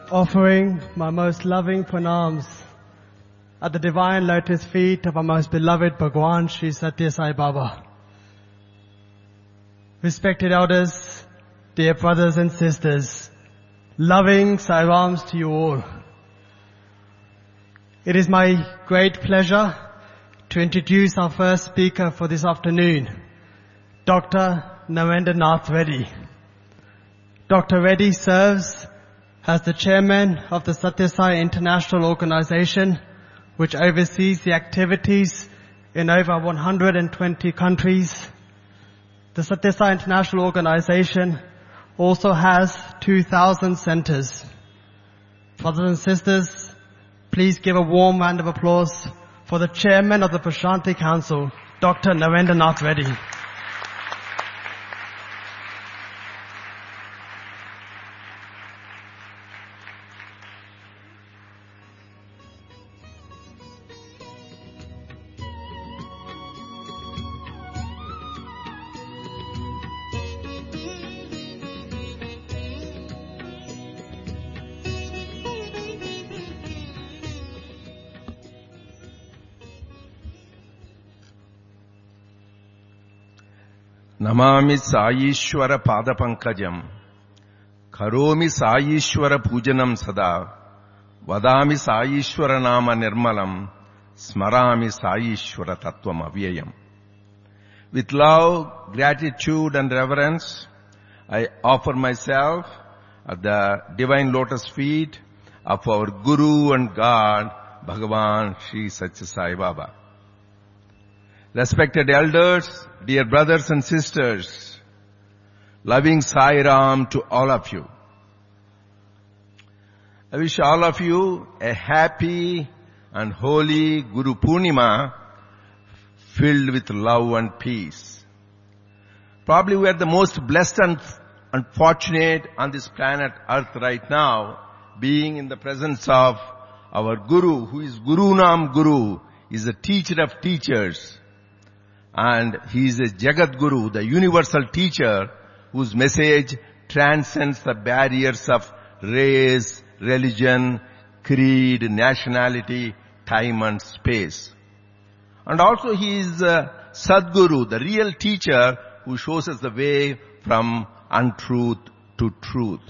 offering my most loving pranams at the divine lotus feet of our most beloved Bhagwan Sri Satya Sai Baba. Respected elders, dear brothers and sisters, loving Sairams to you all. It is my great pleasure to introduce our first speaker for this afternoon, Dr. Narendra Nath Reddy. Dr. Reddy serves as the chairman of the Satya Sai International Organization, which oversees the activities in over 120 countries. The Satya Sai International Organization also has 2,000 centers. Brothers and sisters, please give a warm round of applause for the chairman of the Prashanti Council, Dr. Narendra Nath Reddy. Namami Saishwara Padapankajam, Karomi Saishwara Pujanam Sada, Vadami Saishwara Nama Nirmalam, Smarami Saishwara Tattvam Avyayam. With love, gratitude and reverence, I offer myself at the divine lotus feet of our Guru and God, Bhagavan Sri Satya Sai Baba. Respected elders, dear brothers and sisters, loving Sai Ram to all of you. I wish all of you a happy and holy Guru Purnima filled with love and peace. Probably we are the most blessed and fortunate on this planet Earth right now, being in the presence of our Guru, who is Guru Nam Guru, is the teacher of teachers. And he is a Jagat Guru, the universal teacher whose message transcends the barriers of race, religion, creed, nationality, time and space. And also he is Sadguru, the real teacher who shows us the way from untruth to truth.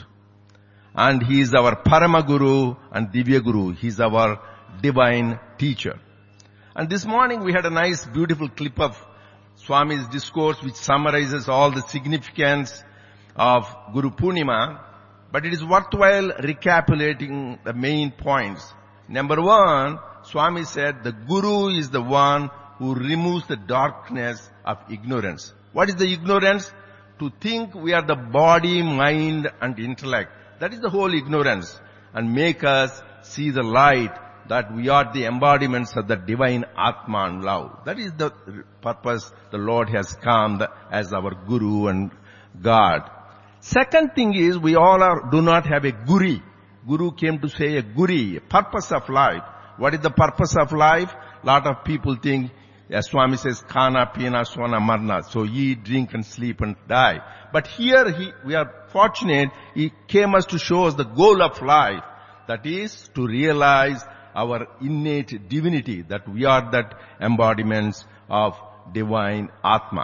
And he is our Parama Guru and Divya Guru. He is our divine teacher. And this morning we had a nice, beautiful clip of Swami's discourse which summarizes all the significance of Guru Purnima, but it is worthwhile recapitulating the main points. Number one, Swami said the Guru is the one who removes the darkness of ignorance. What is the ignorance? To think we are the body, mind and intellect. That is the whole ignorance, and make us see the light that we are the embodiments of the divine Atma and love. That is the purpose the Lord has come as our Guru and God. Second thing is, we all do not have a Guri. Guru came to say a Guri, a purpose of life. What is the purpose of life? Lot of people think, as Swami says, Khana, Pina, Swana, Marna. So eat, drink and sleep and die. But here we are fortunate, he came us to show us the goal of life. That is to realize our innate divinity, that we are that embodiments of divine Atma.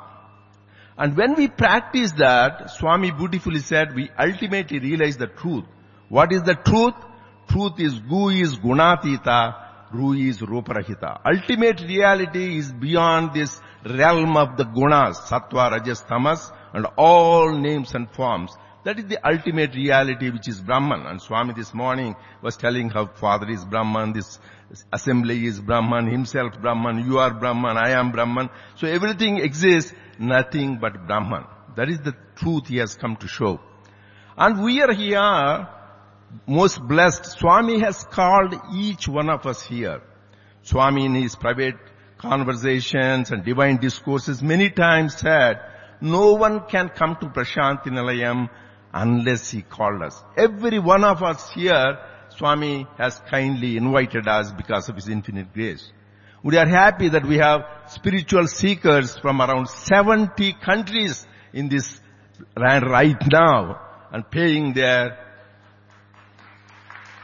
And when we practice that, Swami beautifully said, we ultimately realize the truth. What is the truth? Truth is Gu is Gunatita, Ru is Ruparahita. Ultimate reality is beyond this realm of the gunas, Sattva, Rajas, Tamas, and all names and forms. That is the ultimate reality, which is Brahman. And Swami this morning was telling how Father is Brahman, this assembly is Brahman, himself Brahman, you are Brahman, I am Brahman. So everything exists, nothing but Brahman. That is the truth he has come to show. And we are here, most blessed. Swami has called each one of us here. Swami in his private conversations and divine discourses many times said, no one can come to Prashanti Nilayam unless he called us. Every one of us here, Swami has kindly invited us because of his infinite grace. We are happy that we have spiritual seekers from around 70 countries in this land right now and paying their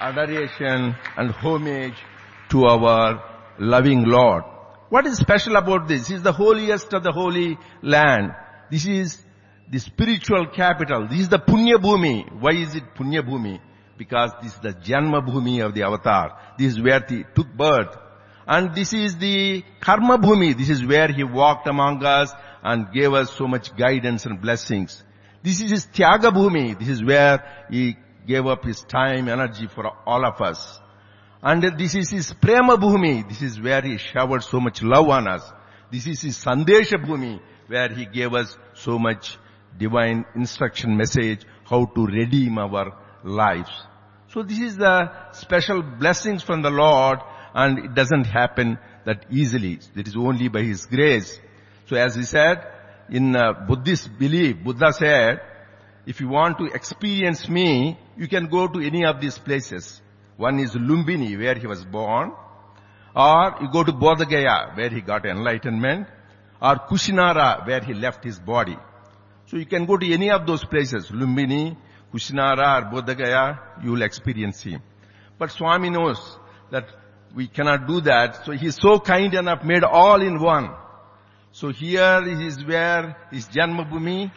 adoration and homage to our loving Lord. What is special about this? This is the holiest of the holy land. This is the spiritual capital. This is the Punya Bhumi. Why is it Punya Bhumi? Because this is the Janma Bhumi of the avatar. This is where he took birth. And this is the Karma Bhumi. This is where he walked among us and gave us so much guidance and blessings. This is his Tyaga Bhumi. This is where he gave up his time, energy for all of us. And this is his Prema Bhumi. This is where he showered so much love on us. This is his Sandesha Bhumi, where he gave us so much divine instruction message, how to redeem our lives. So this is the special blessings from the Lord, and it doesn't happen that easily. It is only by his grace. So as he said, in Buddhist belief, Buddha said, if you want to experience me, you can go to any of these places. One is Lumbini, where he was born, or you go to Bodh Gaya, where he got enlightenment, or Kushinara, where he left his body. So you can go to any of those places, Lumbini, Kushinara, or Bodh Gaya, you will experience him. But Swami knows that we cannot do that, so he is so kind enough, made all in one. So here is where is Janma Bhumi.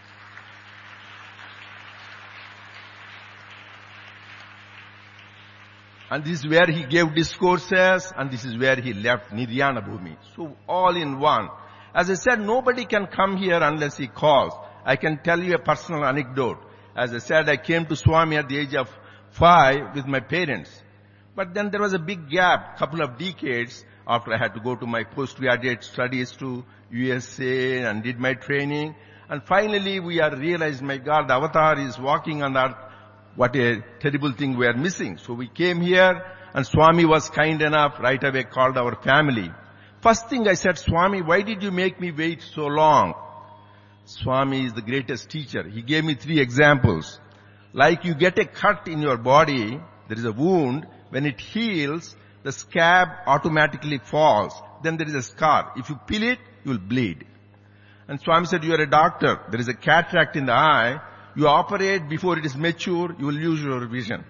And this is where he gave discourses, and this is where he left Niryana Bhumi. So all in one. As I said, nobody can come here unless he calls. I can tell you a personal anecdote. As I said, I came to Swami at the age of 5 with my parents. But then there was a big gap, couple of decades, after I had to go to my postgraduate studies to USA and did my training. And finally we are realized, my God, the avatar is walking on earth. What a terrible thing we are missing. So we came here, and Swami was kind enough, right away called our family. First thing I said, Swami, why did you make me wait so long? Swami is the greatest teacher. He gave me 3 examples. Like you get a cut in your body, there is a wound. When it heals, the scab automatically falls. Then there is a scar. If you peel it, you will bleed. And Swami said, you are a doctor. There is a cataract in the eye. You operate before it is mature, you will lose your vision.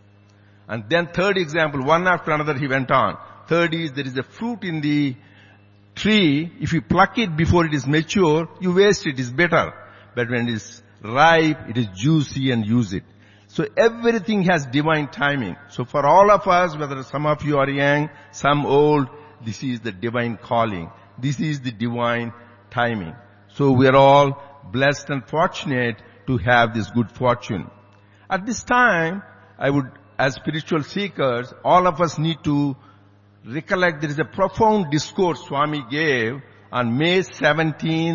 And then third example, one after another he went on. Third is, there is a fruit in the tree. If you pluck it before it is mature, you waste it, it's better. But when it is ripe, it is juicy and use it. So everything has divine timing. So for all of us, whether some of you are young, some old, this is the divine calling. This is the divine timing. So we are all blessed and fortunate to have this good fortune. At this time, I would, as spiritual seekers, all of us need to recollect there is a profound discourse Swami gave on May 17th,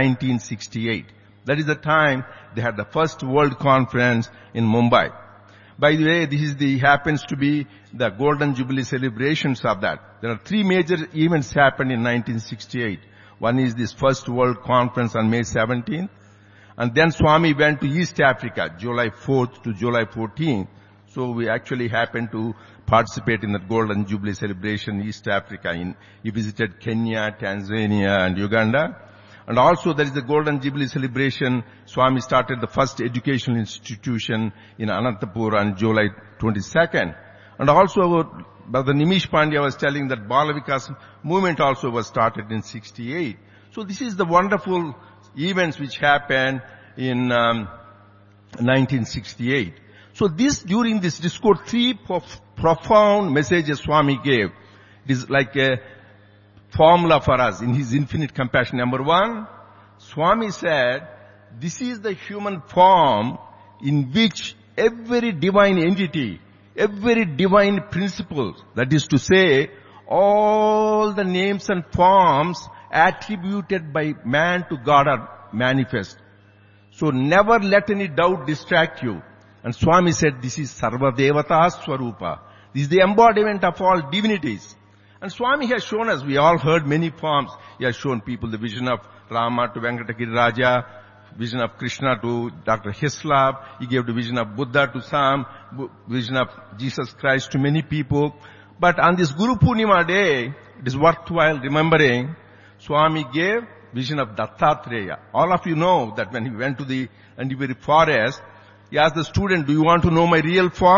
1968. That is the time they had the first World Conference in Mumbai. By the way, happens to be the Golden Jubilee celebrations of that. There are 3 major events happened in 1968. One is this first World Conference on May 17th. And then Swami went to East Africa, July 4th to July 14th. So we actually happened to participate in the Golden Jubilee celebration in East Africa. He visited Kenya, Tanzania, and Uganda. And also there is the Golden Jubilee celebration. Swami started the first educational institution in Anantapur on July 22nd. And also Brother Nimish Pandya was telling that Bala Vikas movement also was started in 68. So this is the wonderful events which happened in 1968. So during this discourse, 3 profound messages Swami gave. It is like a formula for us in his infinite compassion. Number 1, Swami said, this is the human form in which every divine entity, every divine principle, that is to say, all the names and forms attributed by man to God are manifest. So never let any doubt distract you. And Swami said, this is Sarva Devata Swarupa. This is the embodiment of all divinities. And Swami has shown us, we all heard many forms. He has shown people the vision of Rama to Venkatagiri Raja, vision of Krishna to Dr. Hislop. He gave the vision of Buddha to some, vision of Jesus Christ to many people. But on this Guru Purnima day, it is worthwhile remembering, Swami gave vision of Dattatreya. All of you know that when he went to the Andiveri forest, he asked the student, do you want to know my real form?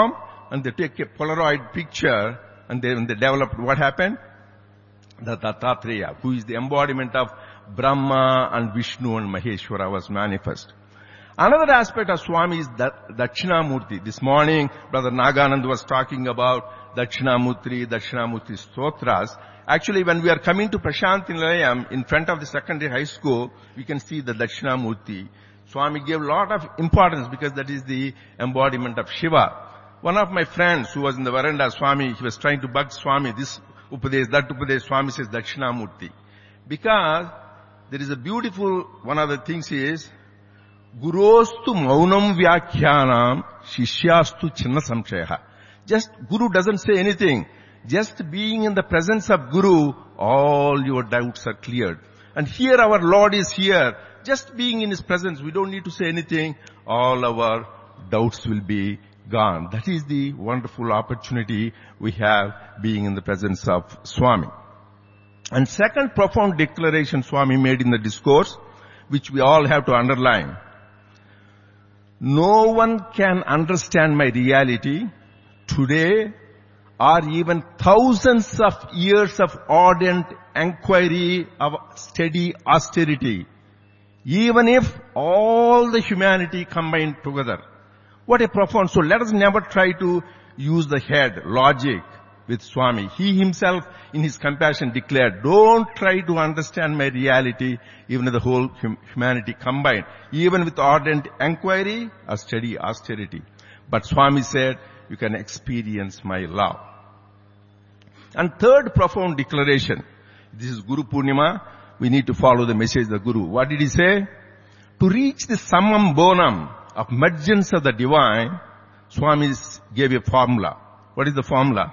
and they take a Polaroid picture, and when they developed, what happened? The Dattatreya, who is the embodiment of Brahma and Vishnu and Maheshwara, was manifest. Another aspect of Swami is Dakshinamurti. This morning, Brother Naganand was talking about Dakshinamurti Stotras. Actually, when we are coming to Prashanti Nilayam, in front of the secondary high school, we can see the Dakshinamurti. Swami gave a lot of importance because that is the embodiment of Shiva. One of my friends who was in the veranda, Swami, he was trying to bug Swami, this Upadesh, that Upadesh, Swami says Dakshinamurti. Because there is a beautiful, one of the things is, Gurostu maunam vyakhyanam shishyastu chinna samshaya. Just Guru doesn't say anything. Just being in the presence of Guru, all your doubts are cleared. And here our Lord is here. Just being in His presence, we don't need to say anything. All our doubts will be gone. That is the wonderful opportunity we have being in the presence of Swami. And second profound declaration Swami made in the discourse, which we all have to underline. No one can understand my reality today or even thousands of years of ardent inquiry of steady austerity, even if all the humanity combined together. What a profound, so let us never try to use the head, logic with Swami. He himself in his compassion declared, don't try to understand my reality, even if the whole humanity combined, even with ardent inquiry or steady austerity. But Swami said, you can experience my love. And third profound declaration, this is Guru Purnima, we need to follow the message of the Guru. What did he say? To reach the summum bonum of emergence of the divine, Swami gave a formula. What is the formula?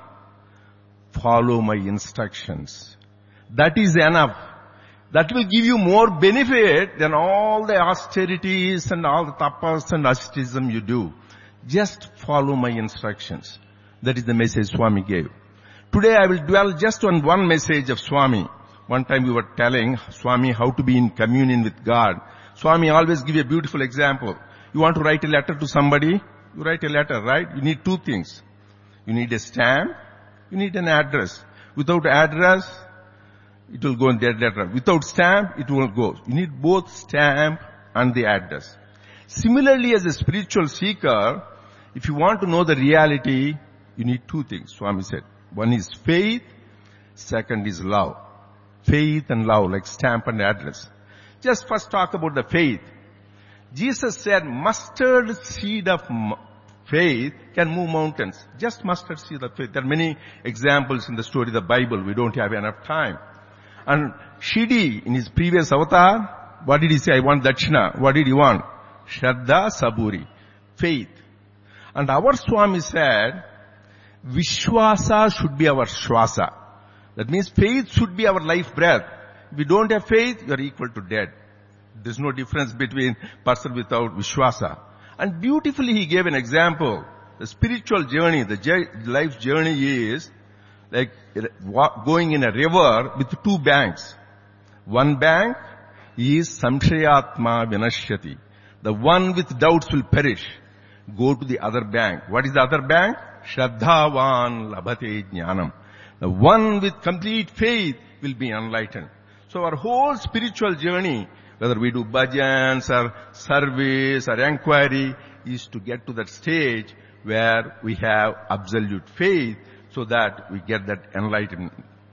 Follow my instructions. That is enough. That will give you more benefit than all the austerities and all the tapas and asceticism you do. Just follow my instructions. That is the message Swami gave. Today I will dwell just on one message of Swami. One time we were telling Swami how to be in communion with God. Swami always give a beautiful example. You want to write a letter to somebody? You write a letter, right? You need two things. You need a stamp. You need an address. Without address, it will go in that letter. Without stamp, it won't go. You need both stamp and the address. Similarly, as a spiritual seeker, if you want to know the reality, you need two things, Swami said. One is faith, second is love. Faith and love, like stamp and address. Just first talk about the faith. Jesus said mustard seed of faith can move mountains. Just mustard seed of faith. There are many examples in the story of the Bible. We don't have enough time. And Shidi, in his previous avatar, what did he say? I want Dakshina. What did he want? Shraddha Saburi. Faith. And our Swami said, Vishwasa should be our Shwasa. That means faith should be our life breath. If we don't have faith, you are equal to dead. There's no difference between person without Vishwasa. And beautifully he gave an example. The spiritual journey, the life journey is like going in a river with two banks. One bank is Samshayatma Vinashyati. The one with doubts will perish. Go to the other bank. What is the other bank? Shraddhavan Labhate Jnanam. The one with complete faith will be enlightened. So our whole spiritual journey, whether we do bhajans or service or inquiry, is to get to that stage where we have absolute faith so that we get that enlightenment.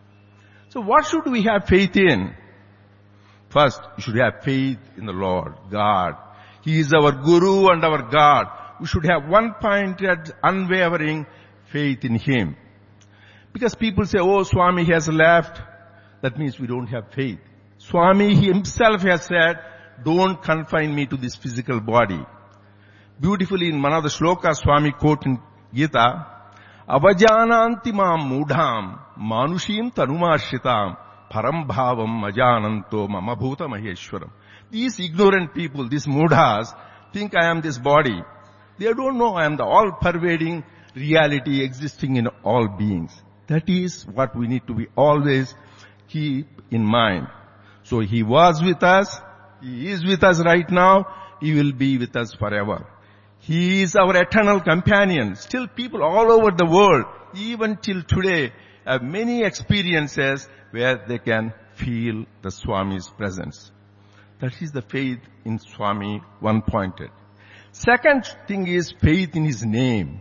So what should we have faith in? First, you should have faith in the Lord, God. He is our Guru and our God. We should have one-pointed, unwavering faith in Him. Because people say, oh, Swami has left. That means we don't have faith. Swami himself has said, don't confine me to this physical body. Beautifully in one of the shlokas, Swami quote in Gita, Avajananti mam mudham manushim tanumashritam param bhavam ajananto mama bhuta maheshwaram. These ignorant people, these mudhas, think I am this body. They don't know I am the all-pervading reality existing in all beings. That is what we need to be always keep in mind. So He was with us. He is with us right now. He will be with us forever. He is our eternal companion. Still people all over the world, even till today, have many experiences where they can feel the Swami's presence. That is the faith in Swami, one pointed. Second thing is faith in his name.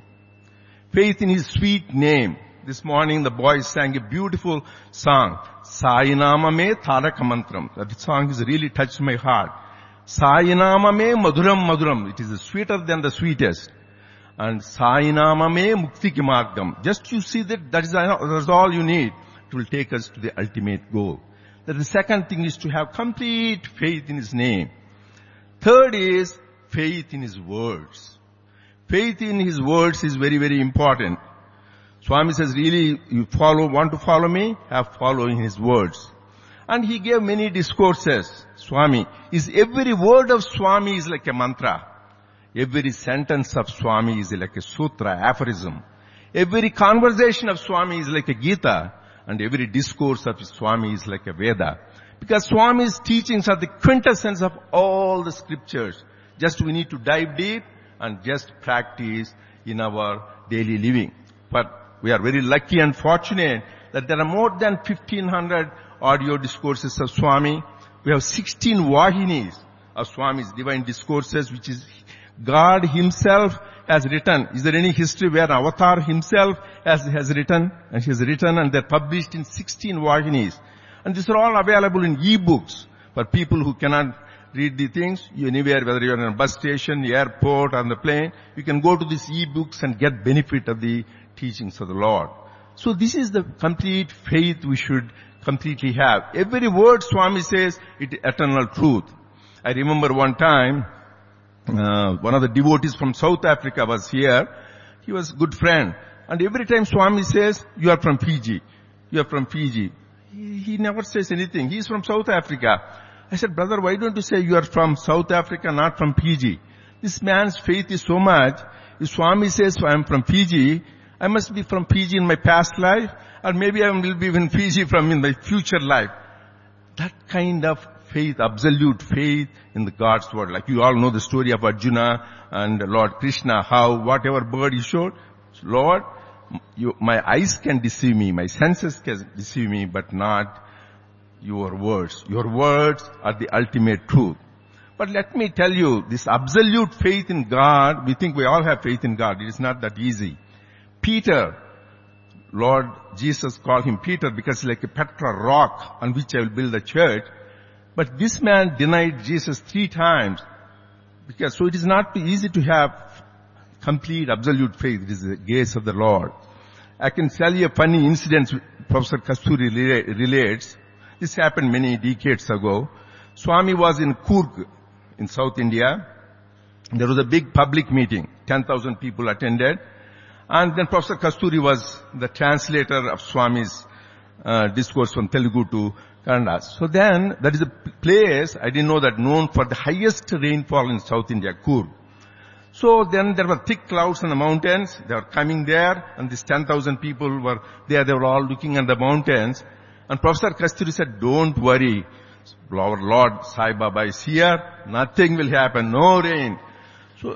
Faith in his sweet name. This morning the boys sang a beautiful song, Sayinama me Taraka Mantram. That song has really touched my heart. Sayinama me Maduram Maduram. It is sweeter than the sweetest. And Sayinama me Mukti Ki Margam. Just you see that's all you need. It will take us to the ultimate goal. That the second thing is to have complete faith in his name. Third is faith in his words. Faith in his words is very, very important. Swami says, really, you want to follow me? Have following his words. And he gave many discourses. Swami is every word of Swami is like a mantra. Every sentence of Swami is like a sutra, aphorism. Every conversation of Swami is like a Gita. And every discourse of Swami is like a Veda. Because Swami's teachings are the quintessence of all the scriptures. Just we need to dive deep and just practice in our daily living. But we are very lucky and fortunate that there are more than 1,500 audio discourses of Swami. We have 16 Vahinis of Swami's divine discourses, which is God himself has written. Is there any history where Avatar himself has written? And he has written and they're published in 16 Vahinis. And these are all available in e-books for people who cannot read the things. Anywhere, whether you're in a bus station, the airport, on the plane, you can go to these e-books and get benefit of the teachings of the Lord. So this is the complete faith we should completely have. Every word Swami says, it is eternal truth. I remember one time, one of the devotees from South Africa was here. He was a good friend. And every time Swami says, you are from Fiji. You are from Fiji. He never says anything. He is from South Africa. I said, brother, why don't you say you are from South Africa, not from Fiji? This man's faith is so much. If Swami says, I am from Fiji, I must be from Fiji in my past life, or maybe I will be in Fiji in my future life. That kind of faith, absolute faith in the God's word. Like you all know the story of Arjuna and Lord Krishna, how whatever bird he showed, Lord, my eyes can deceive me, my senses can deceive me, but not your words. Your words are the ultimate truth. But let me tell you, this absolute faith in God, we think we all have faith in God. It is not that easy. Peter, Lord Jesus called him Peter because he's like a Petra rock on which I will build a church. But this man denied Jesus 3 times. So it is not easy to have complete absolute faith. It is the grace of the Lord. I can tell you a funny incident Professor Kasturi relates. This happened many decades ago. Swami was in Coorg in South India. There was a big public meeting. 10,000 people attended. And then Professor Kasturi was the translator of Swami's discourse from Telugu to Kannada. So then, that is a place, I didn't know that, known for the highest rainfall in South India, Coorg. So then there were thick clouds on the mountains. They were coming there, and these 10,000 people were there. They were all looking at the mountains. And Professor Kasturi said, don't worry. Our Lord Sai Baba is here. Nothing will happen. No rain. So,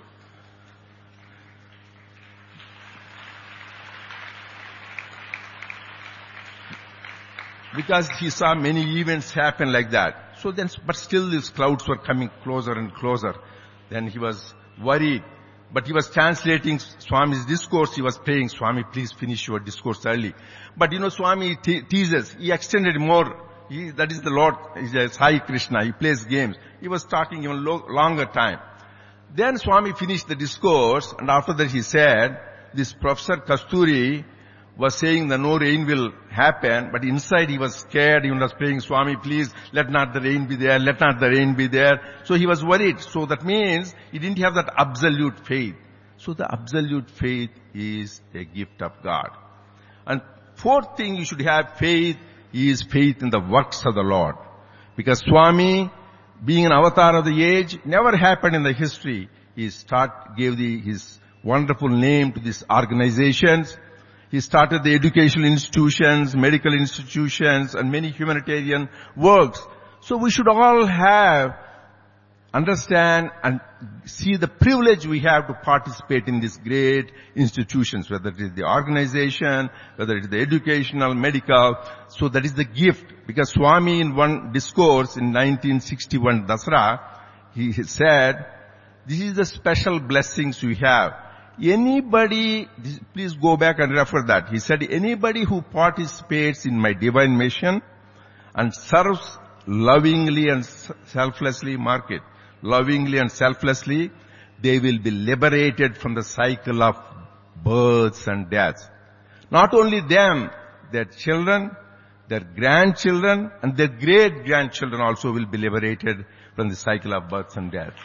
because he saw many events happen like that. So then, but still these clouds were coming closer and closer. Then he was worried. But he was translating Swami's discourse. He was praying, Swami, please finish your discourse early. But Swami teases. He extended more. That is the Lord. He says, Sai Krishna. He plays games. He was talking even longer time. Then Swami finished the discourse, and after that he said, this Professor Kasturi was saying that no rain will happen, but inside he was scared. He was praying, Swami, please, let not the rain be there, let not the rain be there. So he was worried. So that means he didn't have that absolute faith. So the absolute faith is a gift of God. And fourth thing you should have faith is faith in the works of the Lord. Because Swami, being an avatar of the age, never happened in the history. He gave his wonderful name to these organizations. He started the educational institutions, medical institutions, and many humanitarian works. So we should all have understand and see the privilege we have to participate in these great institutions, whether it is the organization, whether it is the educational, medical. So that is the gift. Because Swami in one discourse in 1961 Dasara, he said, this is the special blessings we have. Anybody, please go back and refer that. He said, anybody who participates in my divine mission and serves lovingly and selflessly, mark it, lovingly and selflessly, they will be liberated from the cycle of births and deaths. Not only them, their children, their grandchildren, and their great-grandchildren also will be liberated from the cycle of births and deaths.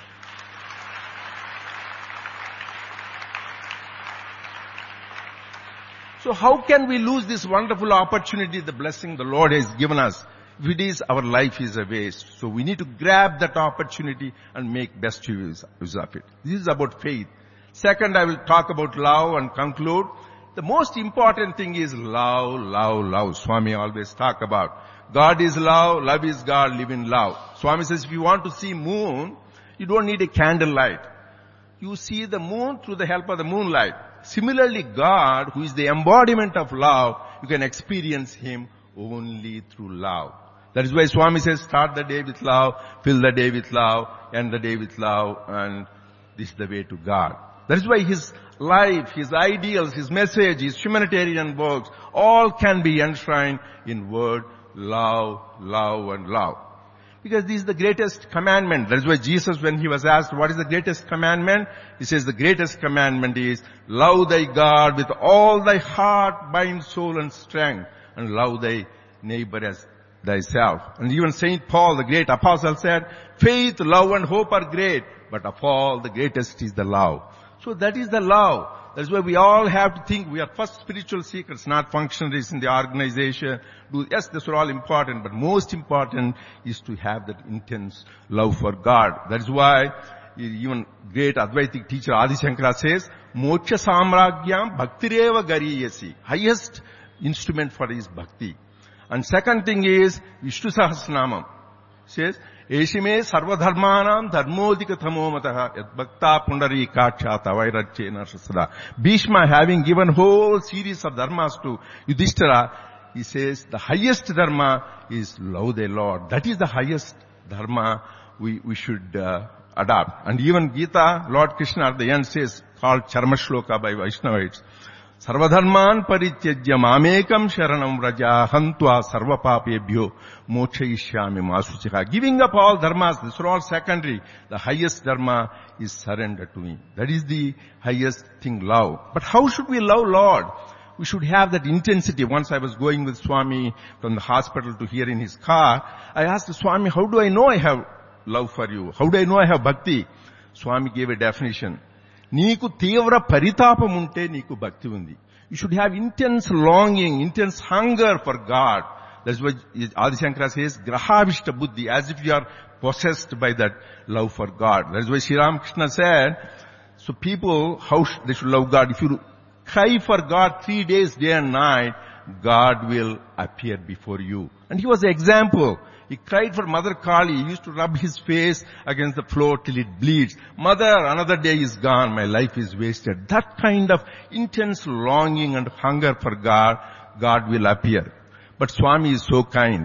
So how can we lose this wonderful opportunity, the blessing the Lord has given us? If it is, our life is a waste. So we need to grab that opportunity and make best use of it. This is about faith. Second, I will talk about love and conclude. The most important thing is love, love, love. Swami always talk about. God is love, love is God, live in love. Swami says if you want to see moon, you don't need a candlelight. You see the moon through the help of the moonlight. Similarly, God, who is the embodiment of love, you can experience Him only through love. That is why Swami says, start the day with love, fill the day with love, end the day with love, and this is the way to God. That is why His life, His ideals, His message, His humanitarian works, all can be enshrined in word, love, love, and love. Because this is the greatest commandment. That is why Jesus, when He was asked, what is the greatest commandment? He says the greatest commandment is, love thy God with all thy heart, mind, soul, and strength, and love thy neighbor as thyself. And even Saint Paul, the great apostle, said, faith, love, and hope are great, but of all the greatest is the love. So that is the love. That's why we all have to think we are first spiritual seekers, not functionaries in the organization. Yes, these are all important, but most important is to have that intense love for God. That is why even great Advaitic teacher Adi Shankara says, Moksha Samragyam Bhaktireva Gariyasi. Highest instrument for his bhakti. And second thing is Vishnu Sahasranamam. Says, Eshime sarvadharmanam dharmodika thamomataha yad bhakta pundari kaksha tavairachena shasra. Bhishma, having given whole series of dharmas to Yudhishthira, he says the highest dharma is love the Lord. That is the highest dharma we should adopt. And even Gita, Lord Krishna at the end says, called Charma Shloka by Vaishnavites, Sarvadharman parityajya mamekam sharanam vraja hantva sarvapapebhyo mokshayishyami masuchika. Giving up all dharmas, these are all secondary. The highest dharma is surrender to me. That is the highest thing, love. But how should we love Lord? We should have that intensity. Once I was going with Swami from the hospital to here in his car, I asked Swami, how do I know I have love for you? How do I know I have bhakti? Swami gave a definition. Neeku tevra paritapam unte neeku bhakti undi. You should have intense longing, intense hunger for God. That's why Adi Shankara says, grahavishta buddhi, as if you are possessed by that love for God. That's why Sri Ramakrishna said, so people, how they should love God? If you cry for God 3 days, day and night, God will appear before you. And he was the example. He cried for Mother Kali. He used to rub his face against the floor till it bleeds. Mother, another day is gone. My life is wasted. That kind of intense longing and hunger for God, God will appear. But Swami is so kind.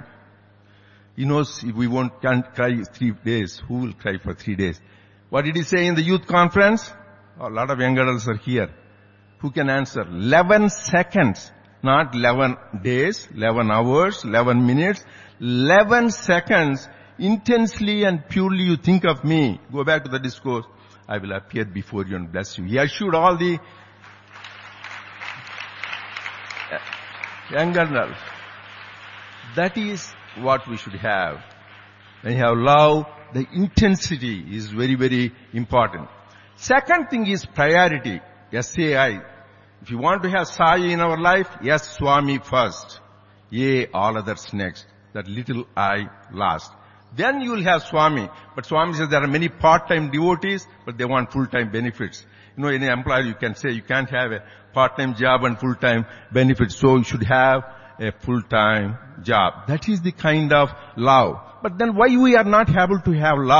He knows if we can't cry 3 days, who will cry for 3 days? What did he say in the youth conference? A lot of young adults are here. Who can answer? 11 seconds. Not 11 days, 11 hours, 11 minutes. 11 seconds, intensely and purely you think of me. Go back to the discourse. I will appear before you and bless you. He assured all the young adults. That is what we should have. When you have love, the intensity is very, very important. Second thing is priority. SAI. If you want to have Sai in our life, yes, Swami first. Yea, all others next. That little I last. Then you will have Swami. But Swami says there are many part-time devotees, but they want full-time benefits. You know, any employer you can say you can't have a part-time job and full-time benefits. So you should have a full-time job. That is the kind of love. But then why we are not able to have love?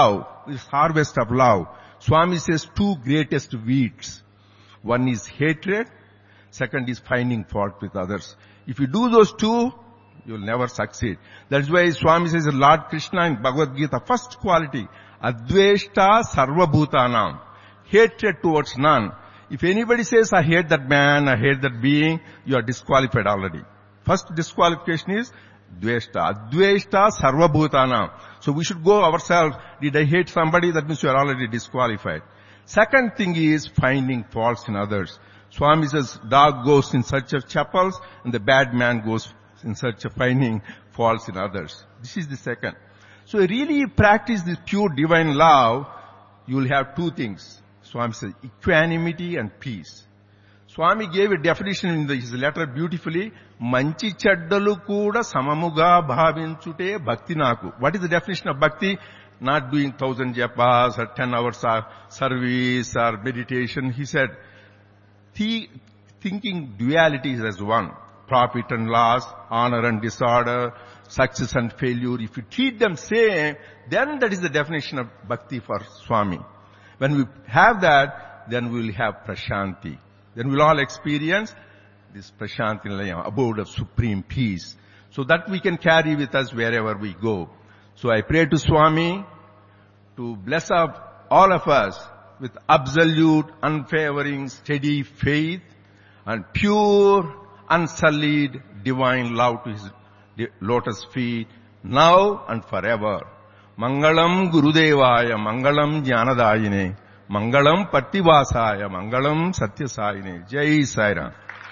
this harvest of love, Swami says two greatest weeds. One is hatred, second is finding fault with others. If you do those two, you will never succeed. That's why Swami says, Lord Krishna in Bhagavad Gita, first quality, Adveshta Sarva Bhutanam, hatred towards none. If anybody says, I hate that man, I hate that being, you are disqualified already. First disqualification is Dveshta. Adveshta Sarva Bhutanam. So we should go ourselves, did I hate somebody? That means you are already disqualified. Second thing is finding faults in others. Swami says, dog goes in search of chapels and the bad man goes in search of finding faults in others. This is the second. So really practice this pure divine love, you will have two things. Swami says, equanimity and peace. Swami gave a definition in his letter beautifully. Manchi chaddalu kuda samamuga bhavinchute bhakti naku. What is the definition of bhakti? Not doing 1,000 japas or 10 hours of service or meditation. He said, thinking dualities as one. Profit and loss, honor and disorder, success and failure. If you treat them same, then that is the definition of bhakti for Swami. When we have that, then we will have prashanti. Then we will all experience this prashanti, abode of supreme peace. So that we can carry with us wherever we go. So I pray to Swami to bless up all of us with absolute, unfavoring, steady faith and pure, unsullied, divine love to his lotus feet, now and forever. Mangalam Gurudevaya, Mangalam Jnanadayine, Mangalam Pattivasaya, Mangalam Satyasayine. Jai Sai Ram.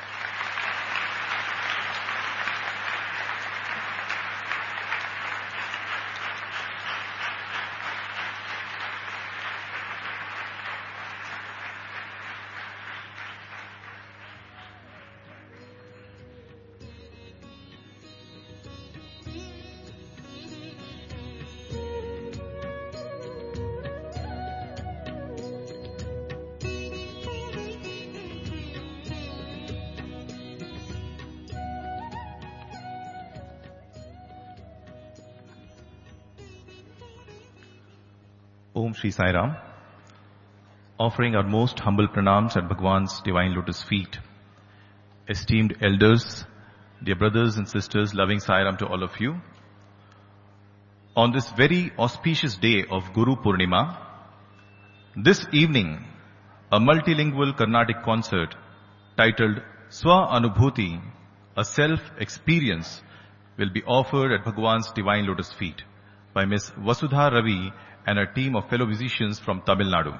Om Shri Sai Ram. Offering our most humble pranams at Bhagwan's divine lotus feet. Esteemed elders, dear brothers and sisters, loving Sai Ram to all of you. On this very auspicious day of Guru Purnima, this evening, a multilingual Carnatic concert titled Swa Anubhuti, a self-experience, will be offered at Bhagwan's divine lotus feet by Miss Vasudha Ravi and a team of fellow musicians from Tamil Nadu.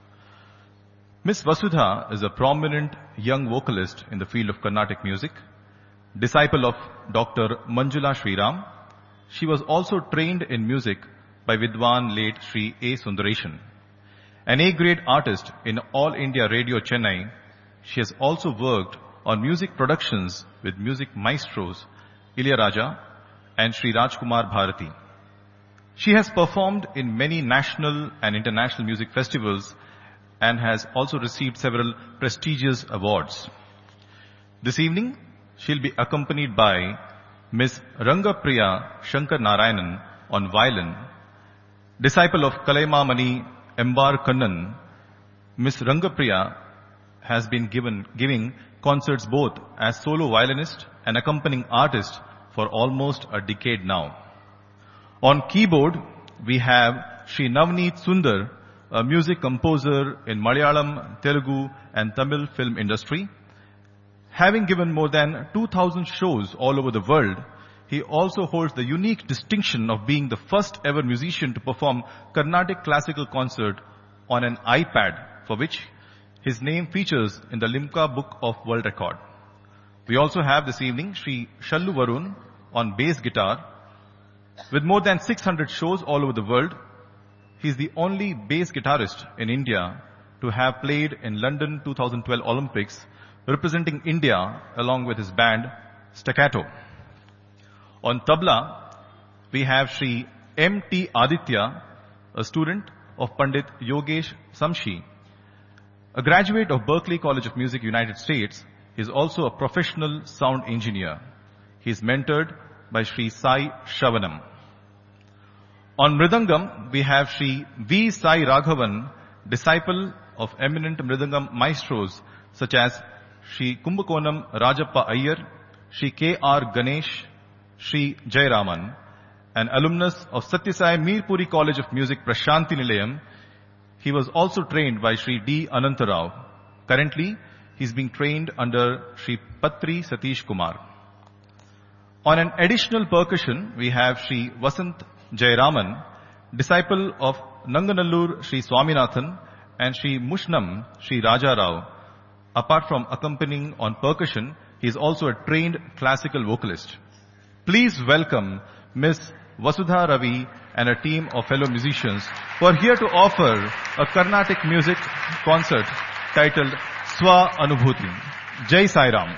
Miss Vasudha is a prominent young vocalist in the field of Carnatic music, disciple of Dr. Manjula Sriram. She was also trained in music by Vidwan late Sri A. Sundareshan. An A-grade artist in All India Radio Chennai, she has also worked on music productions with music maestros Ilayaraja and Sri Rajkumar Bharati. She has performed in many national and international music festivals and has also received several prestigious awards. This evening, she'll be accompanied by Ms. Rangapriya Shankar Narayanan on violin, disciple of Kalaimamani Embar Kannan. Ms. Rangapriya has been giving concerts both as solo violinist and accompanying artist for almost a decade now. On keyboard, we have Sri Navneet Sundar, a music composer in Malayalam, Telugu and Tamil film industry. Having given more than 2,000 shows all over the world, he also holds the unique distinction of being the first ever musician to perform Carnatic classical concert on an iPad, for which his name features in the Limca Book of World Record. We also have this evening Sri Shallu Varun on bass guitar. With more than 600 shows all over the world, he is the only bass guitarist in India to have played in London 2012 Olympics, representing India along with his band Staccato. On tabla, we have Sri M.T. Aditya, a student of Pandit Yogesh Samshi. A graduate of Berklee College of Music, United States, he is also a professional sound engineer. He is mentored by Sri Sai Shravanam. On Mridangam, we have Sri V. Sai Raghavan, disciple of eminent Mridangam maestros such as Sri Kumbakonam Rajappa Iyer, Sri K.R. Ganesh, Sri Jayaraman, an alumnus of Satyasai Mirpuri College of Music Prashanti Nilayam. He was also trained by Sri D. Anantarao. Currently, he is being trained under Sri Patri Satish Kumar. On an additional percussion, we have Sri Vasant Jayaraman, disciple of Nanganallur Sri Swaminathan and Sri Mushnam Sri Raja Rao. Apart from accompanying on percussion, he is also a trained classical vocalist. Please welcome Miss Vasudha Ravi and a team of fellow musicians who are here to offer a Carnatic music concert titled Swa Anubhuti. Jai Sai Ram.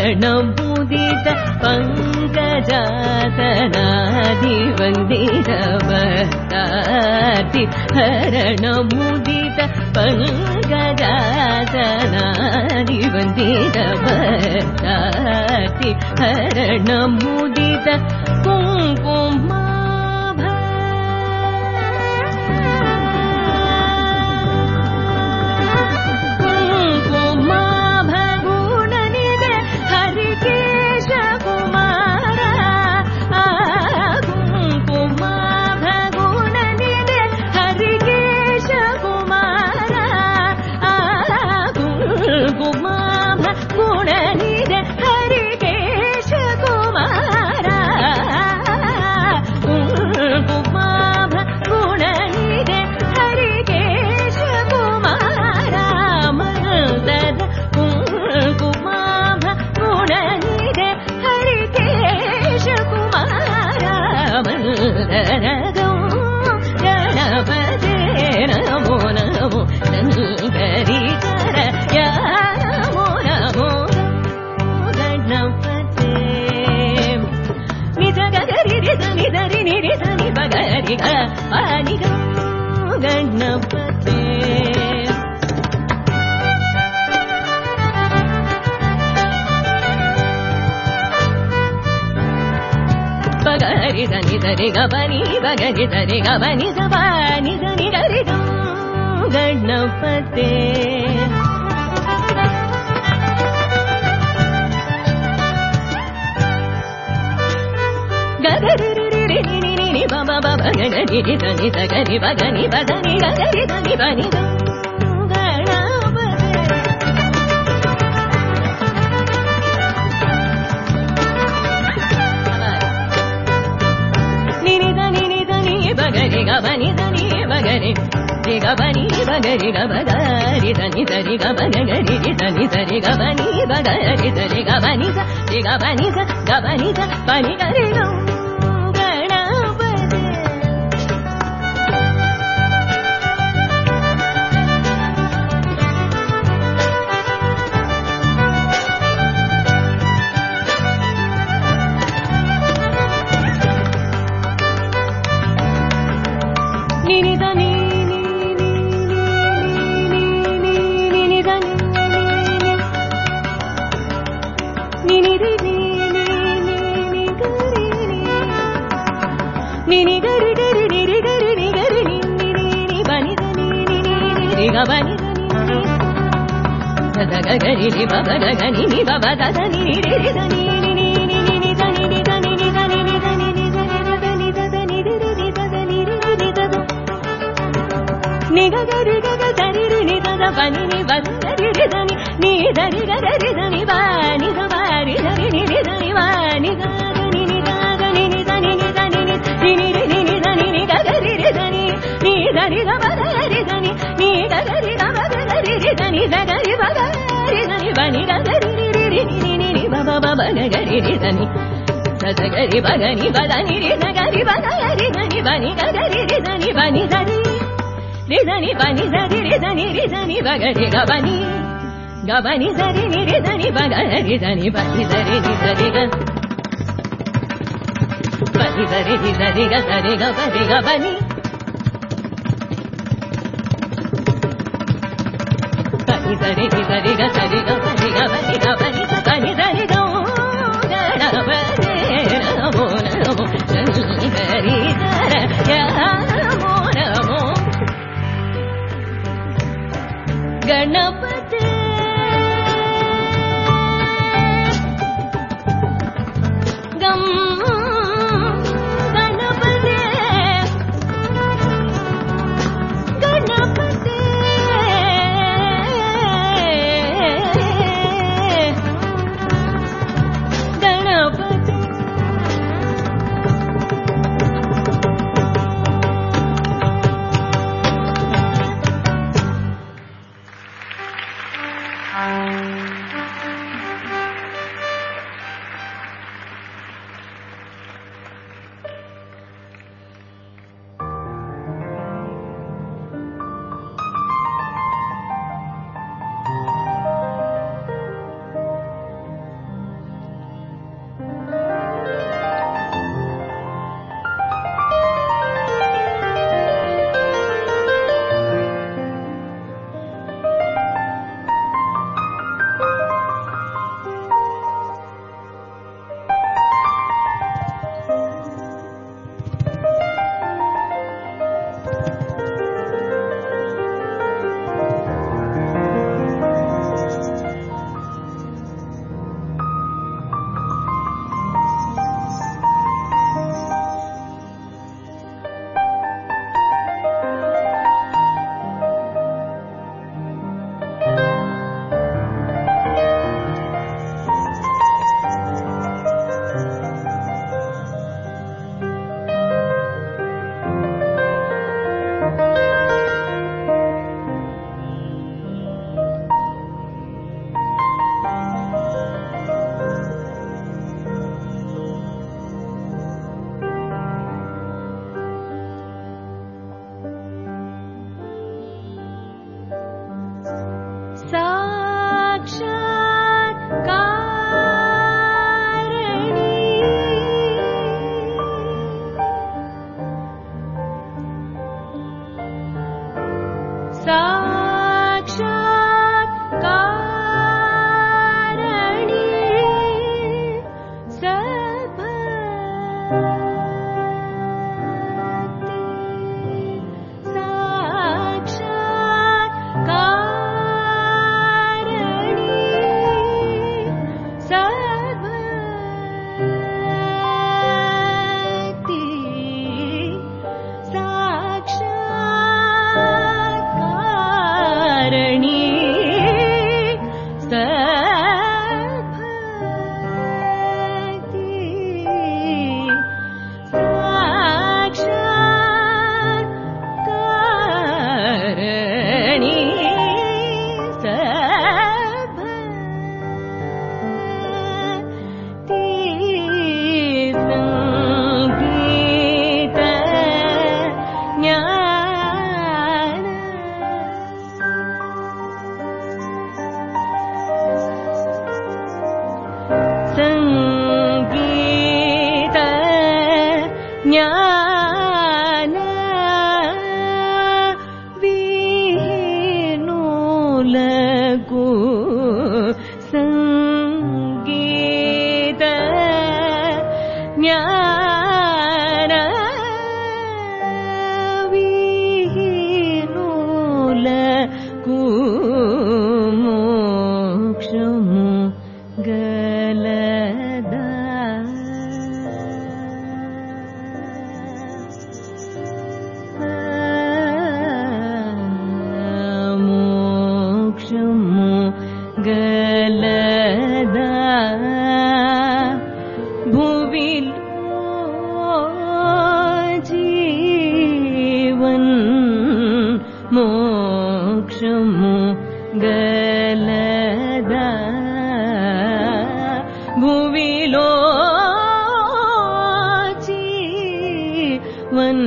चरणमुदित पङ्कजासनादिवन्दितवताति हरणमुदित पङ्कजासनादिवन्दितवताति हरणमुदित कुङ्कुमा गणपते बगरि धनि धरि गबनि बगरि धरि गबनि सबानि धनि गरि गणपते गगरि Baba baba gani dani dagani bagani badani gani dani bani nini dani bagani gabani dani bagani gabani bagani gabagari dani dari gabani dani dari gabani bagari dari gabani gabani bani gari gani baba gani ni baba dani ni dani ni dani ni dani ni dani ni dani ni dani dani dani ni gari dani ni dani bani ni bani dani ni dani dani bani bari dani ni dani bani dani ni dani ni dani ni dani ni dani ni gari dani ni dani bari dani ni gari dani dani baba bani gari ni baba baba gari dani sadagari bagani badani gari bagari dani bani gari dani bani dani dani bani dani dani bagari gabani dani ni dani bagari dani bani dani dani bani dani gari gabani Dari dari ga dari ga bani ga bani ga bani ga bani dari ga ga bani namo namo dari dara ya namo namo Ganapate gam Ganapate Ganapate గలదా భువిలో జీవన్ మోక్షము గలదా భువిలో జీవన్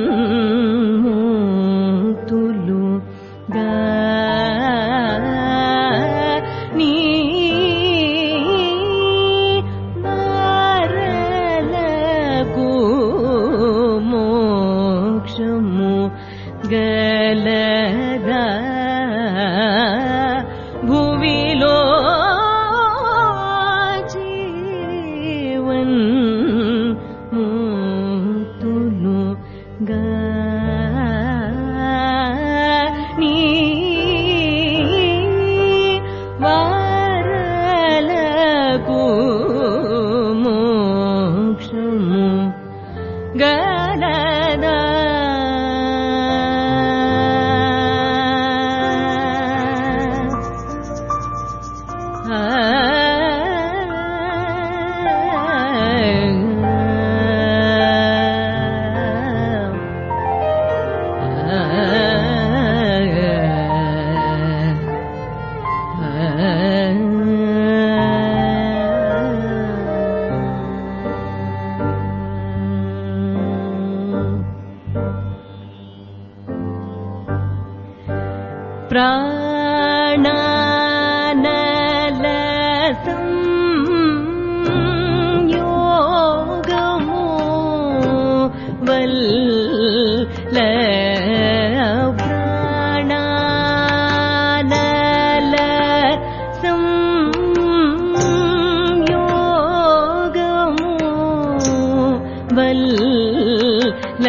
ప్రాణానలసం యోగము వల్ల ప్రాణానలసం యోగము వల్ల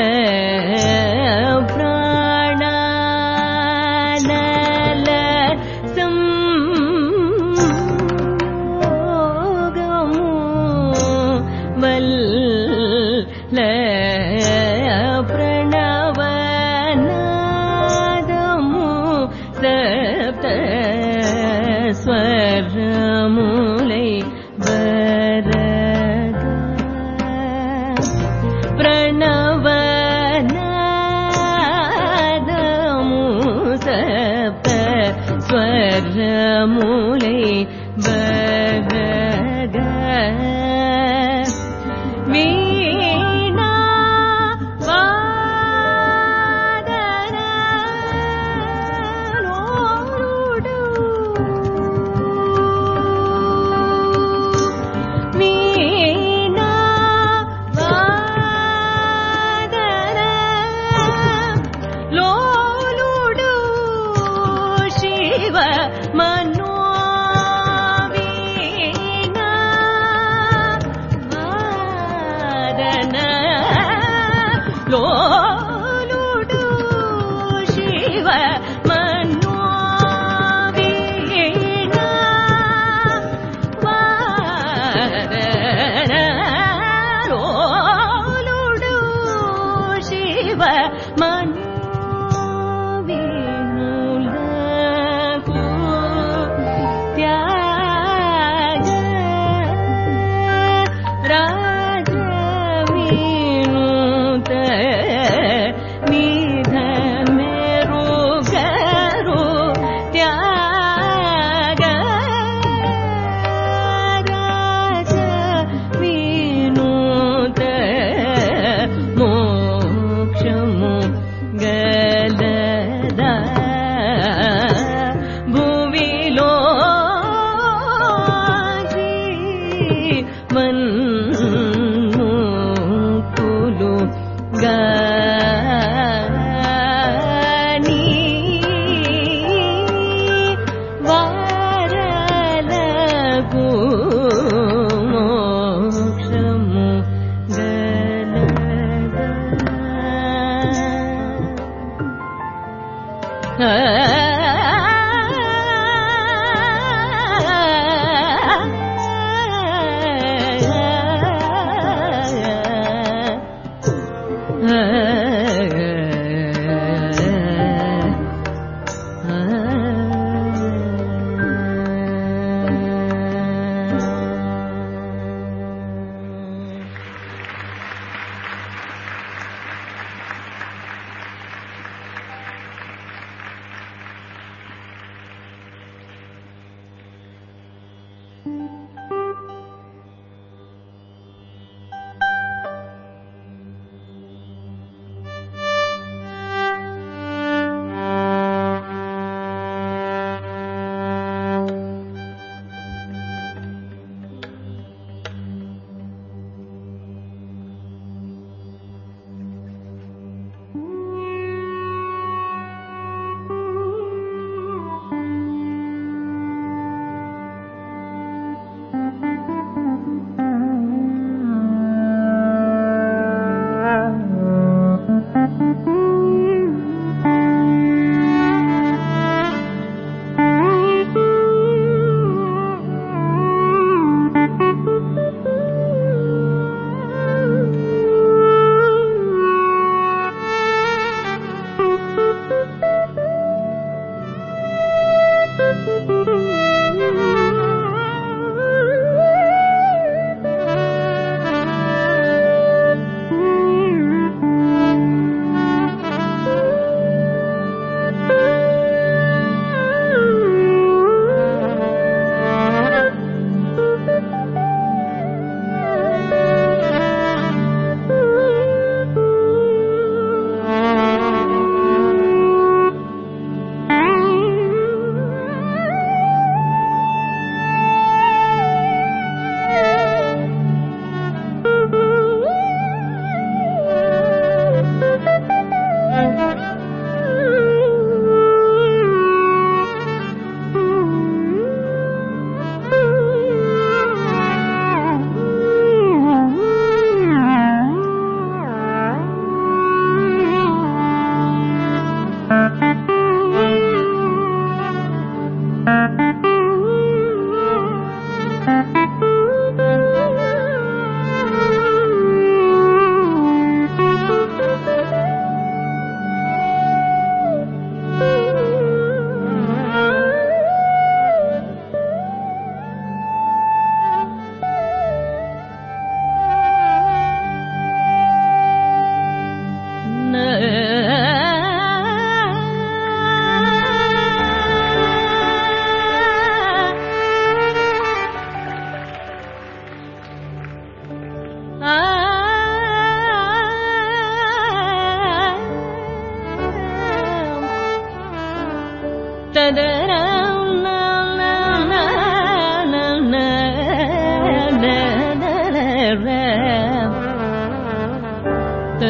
ప్రణవనాదము సప్త స్వరములై వరగా ప్రణవనాదము సప్త స్వరములై వరగా వీణా వాదన లోరుడు వీణా వాదన లోలుడు శివ మనో వీణా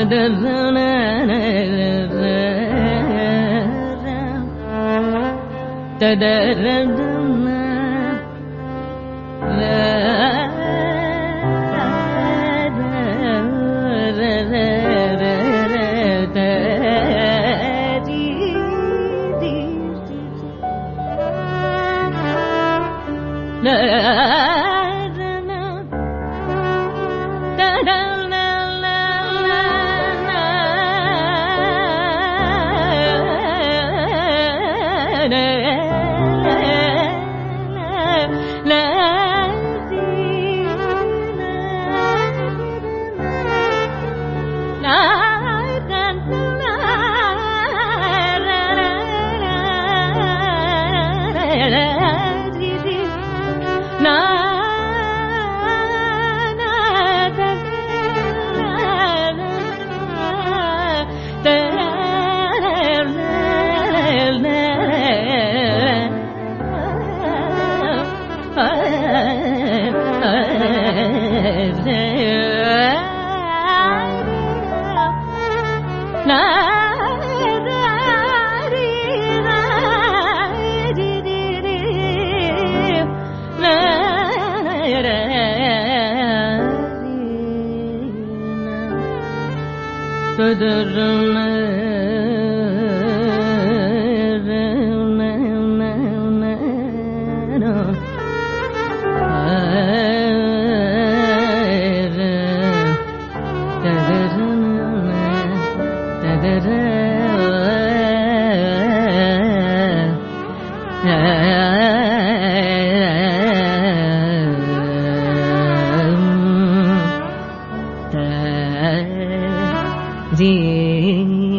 Ji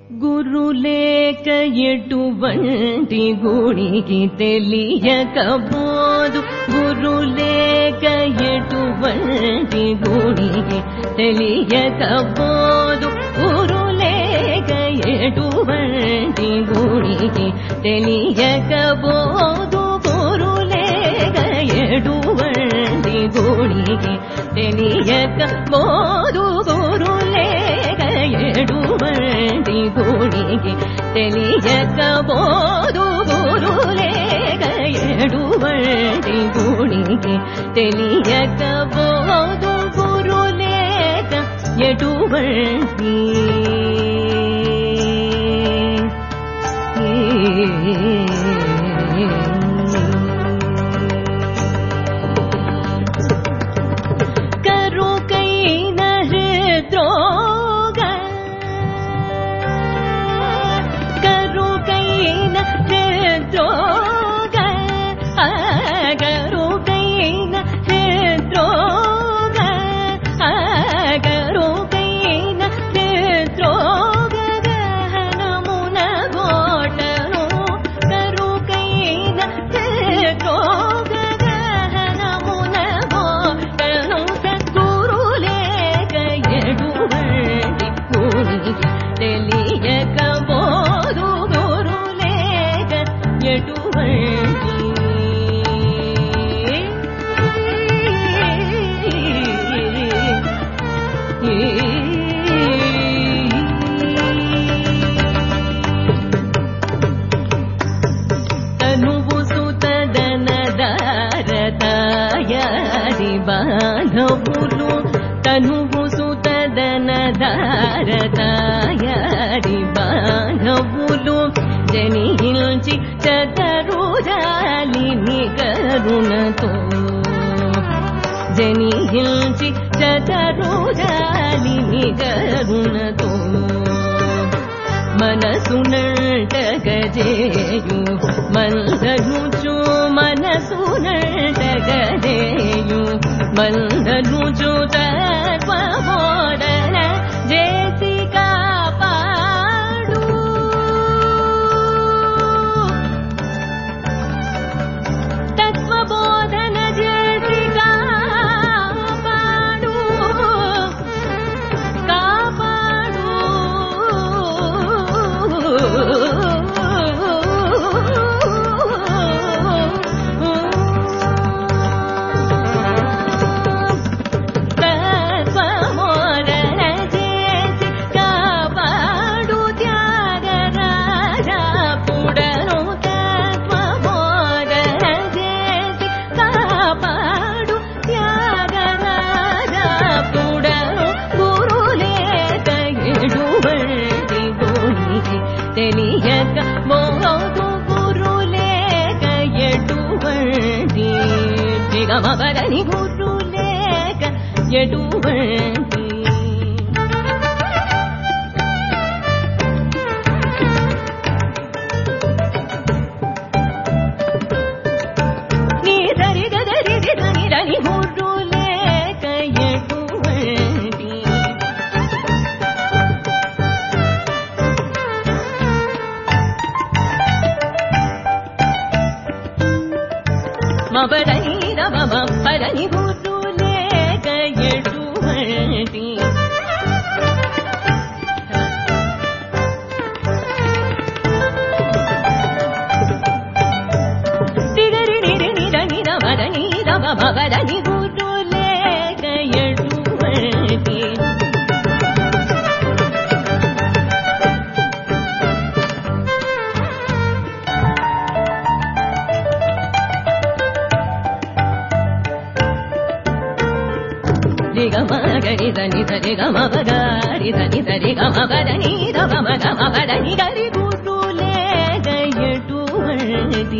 గురులేక ఎటువంటి గుడికి తెలియకపోదు, గురులేక ఎటువంటి గుడికి తెలియకపోదు, గురులేక ఎటువంటి గుడికి తెలియకపోదు, గురులేక ఎటువంటి గుడికి తెలియకపోదు, గురులేక ఎటువంటి గుడికి తెలియకపోదు, గురులేక ఎటువంటి గుడికి తెలియకపోదు, గురులేక ఎటువంటి కరుకైన హృద్రోగ, కరుకైన హృద్రోగ, కరుకైన హృద్రోగ, కరుకైన హృద్రోగ గహనమున గోటను, కరుకైన హృద్రోగ గహనమున గోటను, సద్గురులేక ఎటువంటి గుడికి తెలియకపోదు, గురులేక ఎటువంటి తనువు సుతదనదారతాయాది బాంధవులు, తనువు సుతదనదారతాయాది బాంధవులు జనించి చతరుజాలిని కరుణతో, జనించి చతరుజాలిని కరుణతో, మనసునంటగజేయు మందనుచు, మనసునంటగజేయు మందనుచు తత్వబోధన చేసి కాపాడు, తత్వబోధన చేసి కాపాడు, కాపాడు తత్వబోధన చేసి కాపాడు, త్యాగరాజ పుడను, తత్వబోధన చేసి కాపాడు, త్యాగరాజ పుడను, గురులేక ఎటువంటి గుడికి తెలియకపోదు, గురులేక ఎటువంటి దిగమబరని, గురులేక ఎటువంటి నీ సరి గదరి దని రని, గురులేక ఎటువంటి మబరని రమ పరని, గురులేక ఎటువంటి తిగరి నిరి నిరని రమరని రమ మబరని, గురులేక ఎటువంటి గరి దని సరి గమ గరి దని సరి గమ గని రమ గమ గని గరి, గురులేక ఎటువంటి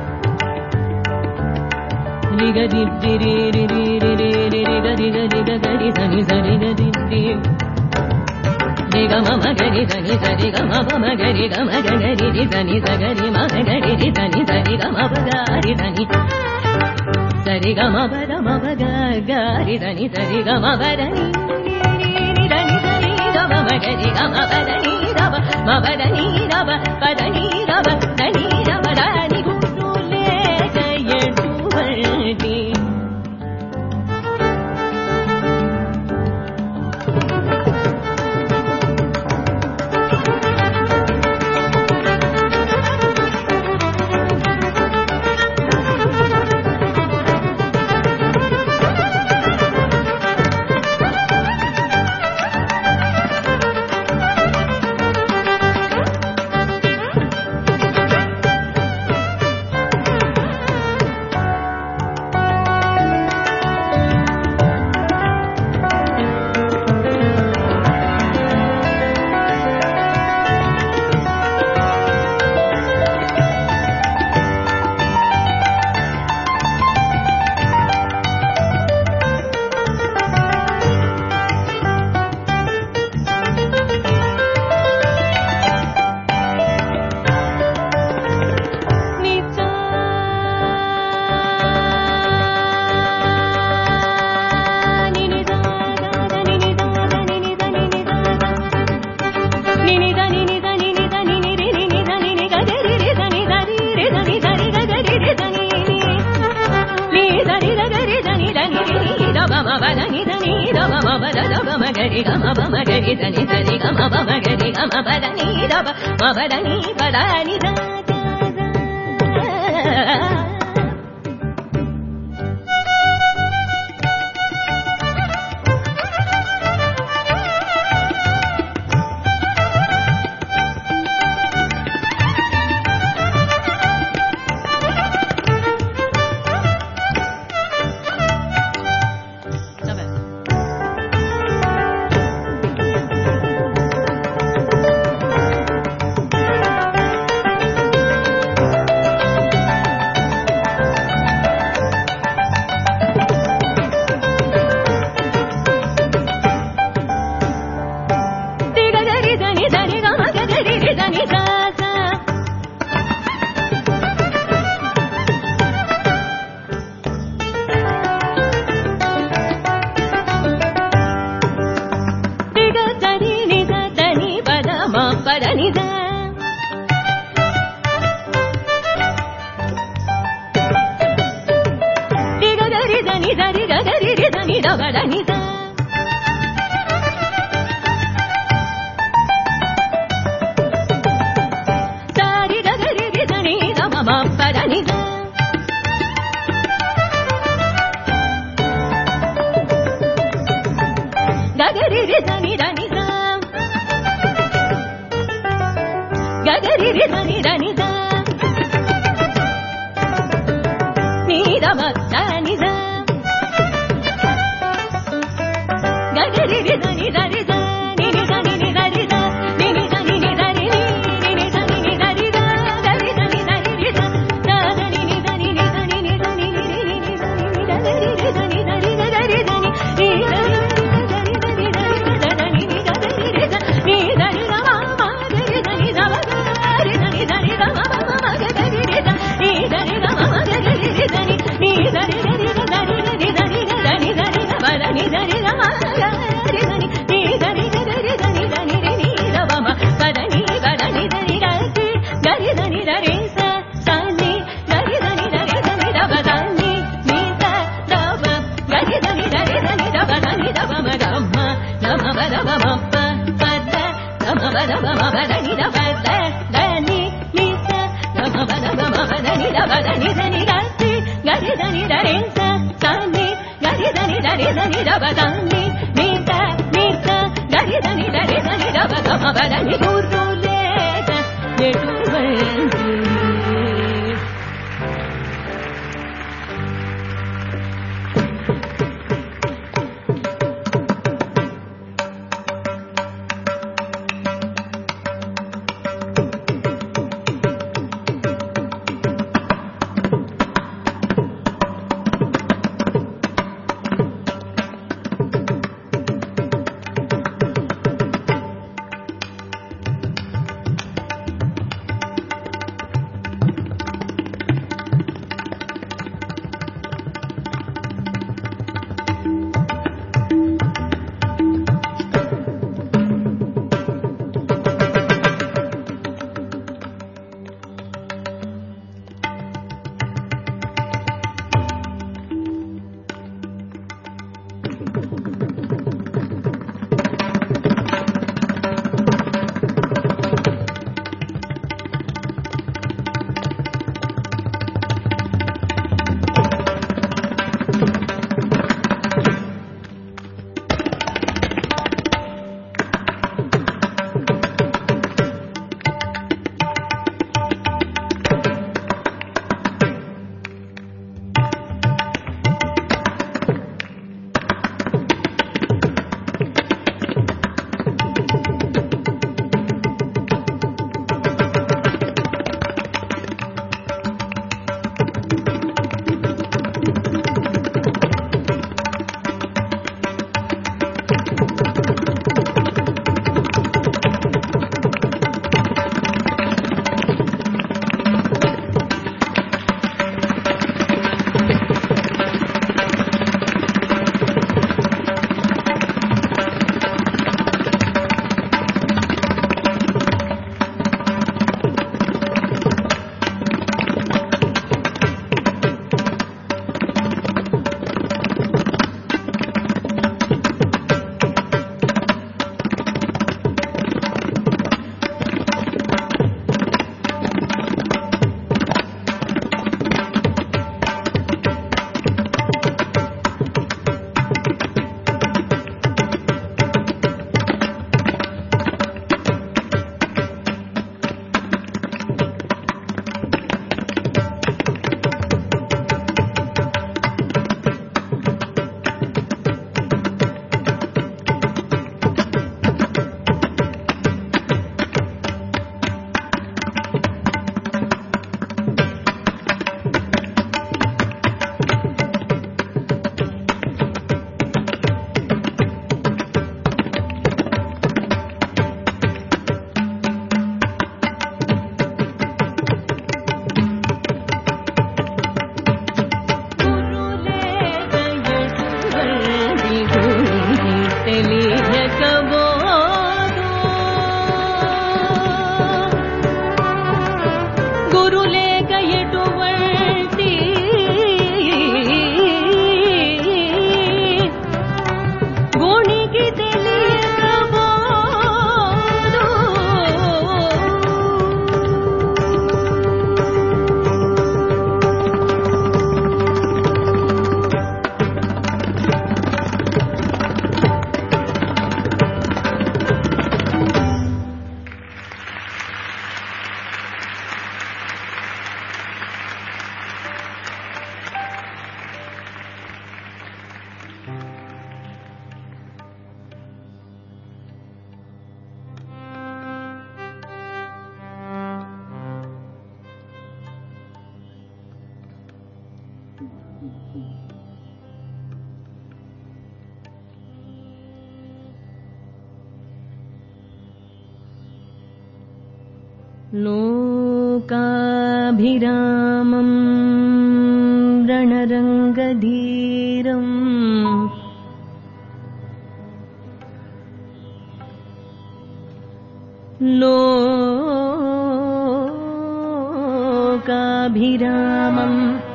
రిగ రి రి రి రి రి రి రి రి రి గ రి గ రి గ గ దని దని దని రి గమ మగరి దని సరి గమ మగరి గమ గరి దని సగరి మగరి దని సరి గమ బగారి దని సరి గమ బద మగరి దని సరి గమ బదని దని సరి గమ మగరి గమ బదని రవ మబదని రవ పదని రవ దని రవ దని గురులే జయటువడి మబదని పదని వానికి తెలియకపోదు. లోకాభిరామం రణరంగధీరం లోకాభిరామం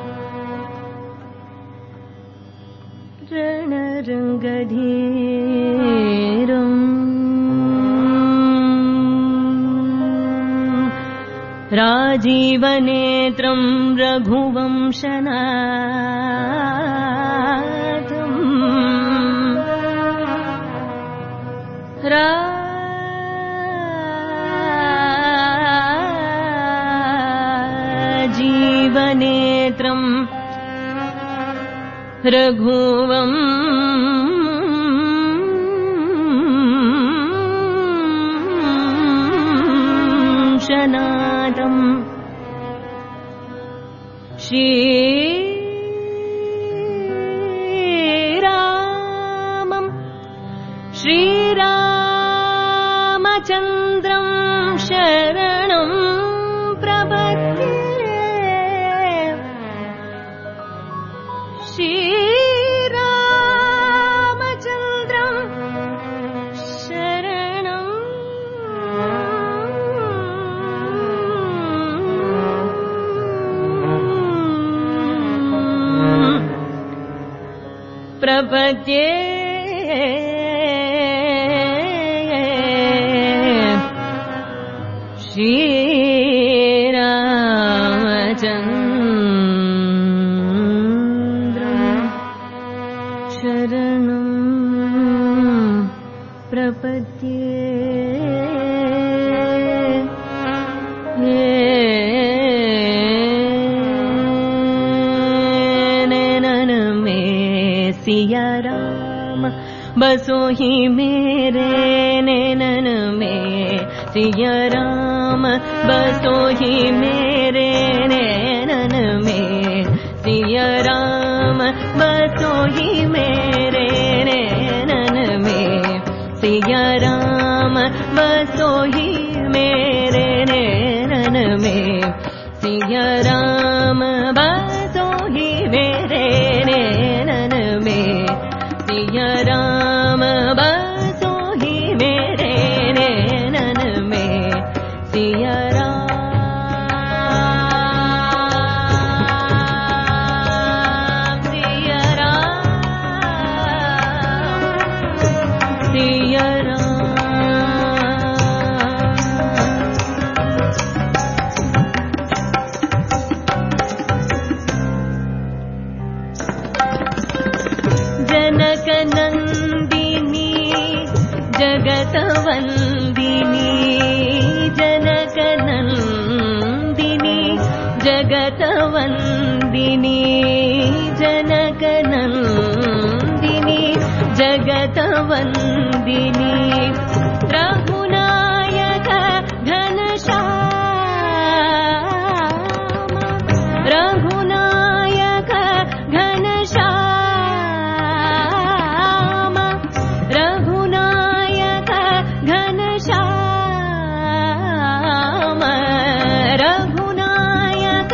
రణరంగధీరం రాజీవనేత్రం రఘువంశనాథం రాజీవనేత్రం రఘువంశనాథం శ్రీరామం శ్రీరామచంద్రం శరణం ప్రపద్యే. శ్రీరామచంద్రం శరణం ప్రపద్యే. శ్రీరామచంద్రం శరణం ప్రపద్యే. सिया राम बसो ही मेरे नैनन में, सिया राम बसो ही मेरे नैनन में, सिया राम बसो ही मेरे नैनन में, सिया राम बसो ही मेरे नैनन में, सिया राम बसो ही मेरे नैनन में, सिया राम बसो ही मेरे नैनन में, सिया राम, सिया राम, सिया राम. जनक नंदिनी जगत वंदिनी, जनक नंदिनी जगत वंदिनी, जनक नंदिनी जगत वंदिनी, रघुनायक घनश्याम, रघुनायक घनश्याम, रघुनायक घनश्याम, रघुनायक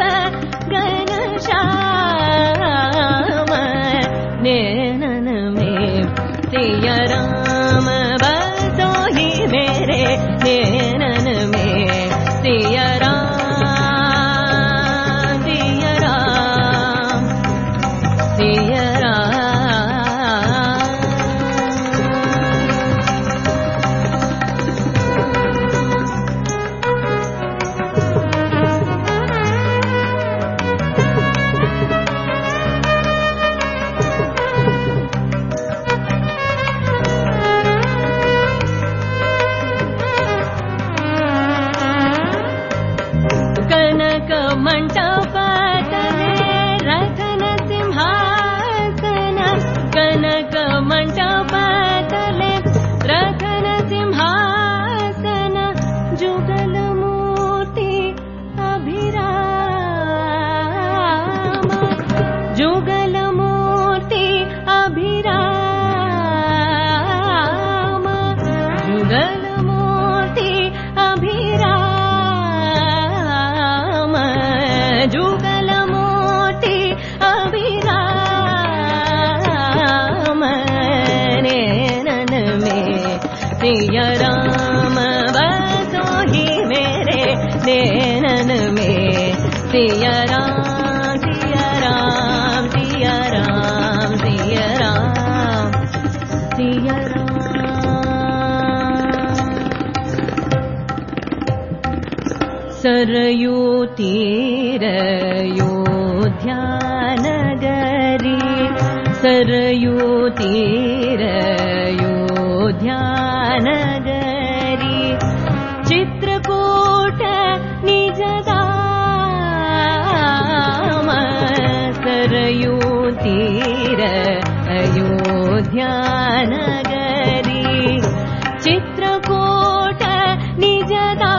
घनश्याम, नैनन में सिया राम बसो ही मेरे नैनन में, सिया राम, सिया राम, सिया राम. सिया राम बसोही मेरे नैनन में सिया राम सिया राम सिया राम सिया राम सिया राम। सरयू तीर अयोध्या नगरी सरयू तीर अयोध्या नगरी चित्रकूट निज धाम सरयू तीर अयोध्या नगरी चित्रकूट निज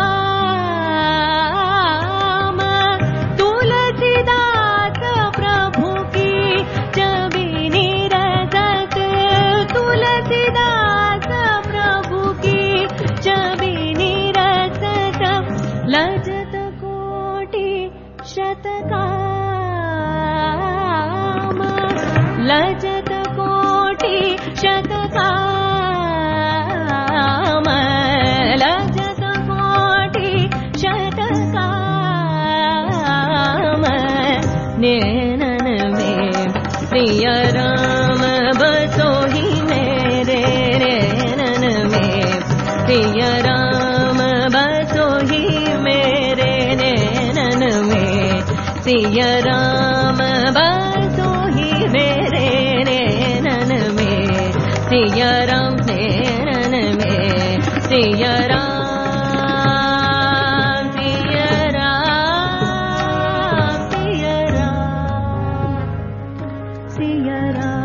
धाम तुलसीदास प्रभु की छवि निरजत तुलसीदास प्रभु की छवि निरजत लजत कोटि शतकाम लजत कोटि शतकाम लजत कोटि शतकाम नैनन में प्रिय राम बसोही मेरे नैनन में प्रिय राम बसोही मेरे नैनन में सिय राम बसोही मेरे नैनन में सिय राम नैनन में सिय राम सिय राम सिय राम सिय राम।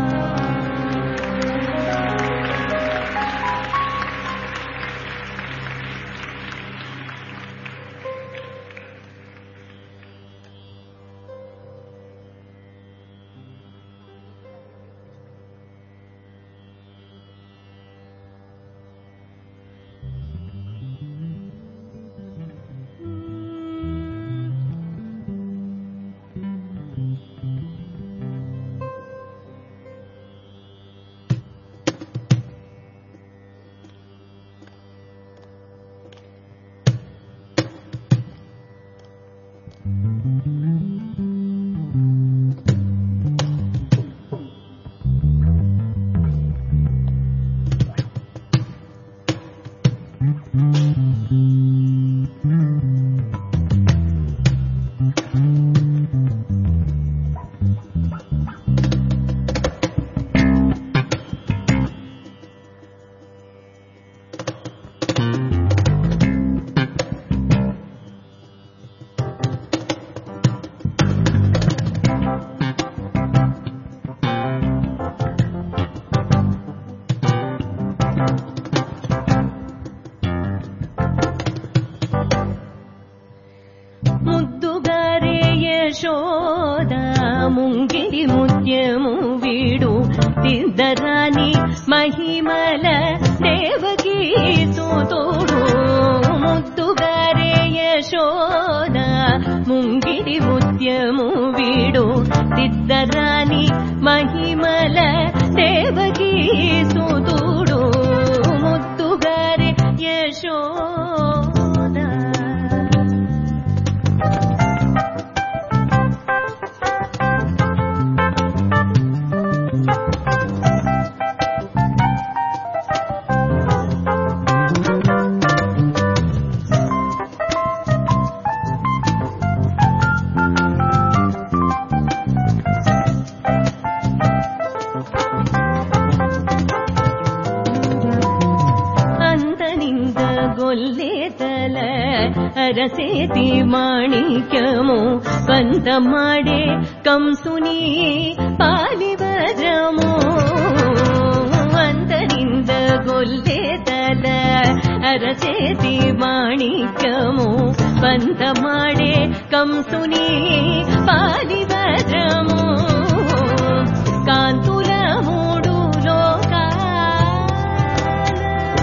ముద్దుగారే యశోద ముంగిడి ముత్యము వీడు తిద్దరాని మహిమల దేవకీ సూతుడు ముద్దుగారే యశోద ముంగిడి ముత్యము వీడు తిద్దరాని మహిమల దేవకీ సూతుడు ముద్దుగారే యశోద ಗೊಲ್ಲೆತಲ ಅರಸೇತಿ ಮಾಣಿಕ್ಯಮು ಕಂದ ಮಾಡೆ ಕಂಸುನಿ ಪಾಲಿವಜಮು ಅಂತರಿಂದ ಗೊಲ್ಲೆತಲ ಅರಸೇತಿ ಮಾಣಿಕ್ಯಮು ಕಂದ ಮಾಡೆ ಕಂಸುನಿ ಪಾಲಿವಜಮು కాంతుల మూడు లోకాల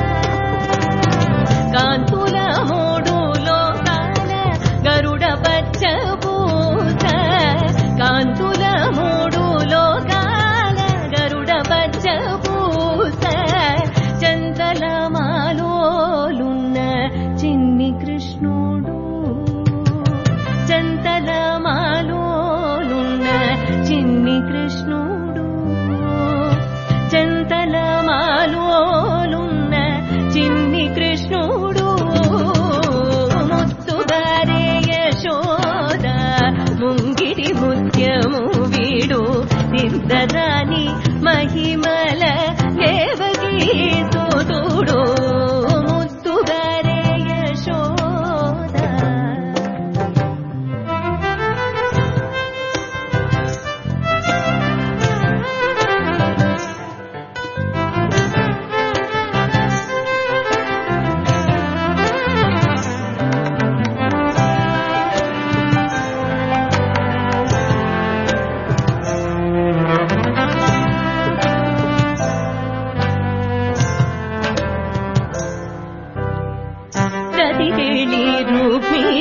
కాంతుల మూడు లోకాల గరుడ పచ్చ పూత కాంతుల మూడు లోకాల గరుడ పచ్చ పూత చందల మాల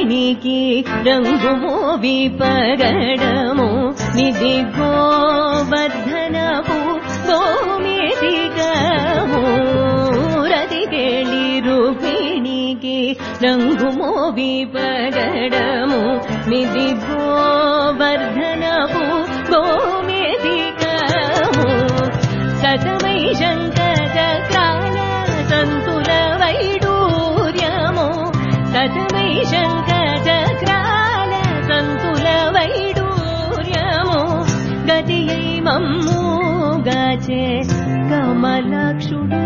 రూపిణికి రంగుము విపగడము నిధి గోవర్ధనపు గోమేధికము రతికేళి రూపిణికి రంగుము విపగడము నిధి గోవర్ధనపు గోమేధికము సతమై శంఖచక్రాల సంతుల వైడూర్యము సతమై శంఖచక్రాల సంతుల వైడూర్యము గతియై మమ్ము గాచే కమలాక్షుడు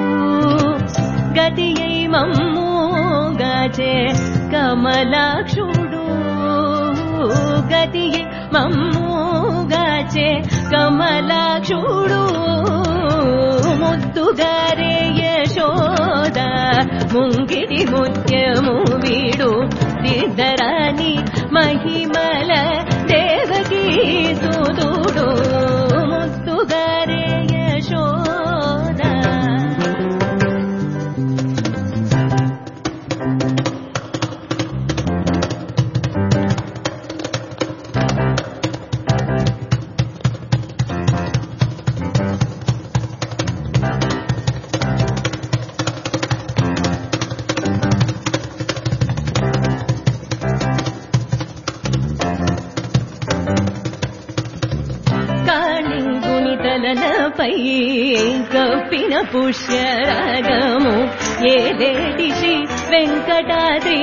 గతియై మమ్ము గాచే కమలాక్షుడు గతియై మమ్ము గాచే కమలాక్షుడు ముద్దుగారే యశోద ముంగిడి ముత్యము వీడు సిద్ధరాణి మహిమల దేవకీ సుతుడు ముద్దుగారే యశోద పై కప్పిన పుష్యరాగము ఏలేటి శ్రీ వెంకటాద్రి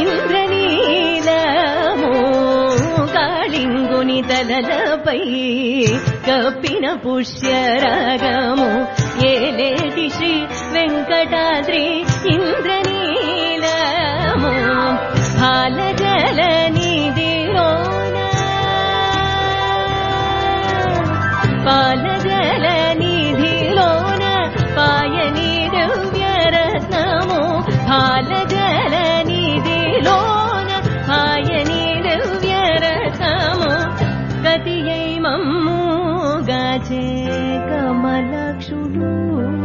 ఇంద్రనీలము కాళింగుని తలలపై కప్పిన పుష్యరాగము ఏలేటి శ్రీ వెంకటాద్రి ఇంద్రనీలము హాలజల నిధిరోన పాలజల నిధిలోన పాయని దివ్యరత్నము పాలజల నిధిలోన పాయని దివ్యరత్నము గతియై మమ్ము గాచే కమలాక్షుడు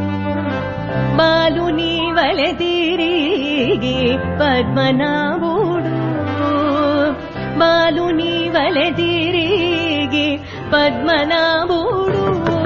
బాలుని వలె తిరిగి పద్మనాభుడు బాలుని వలె తిరిగి పద్మనాభుడు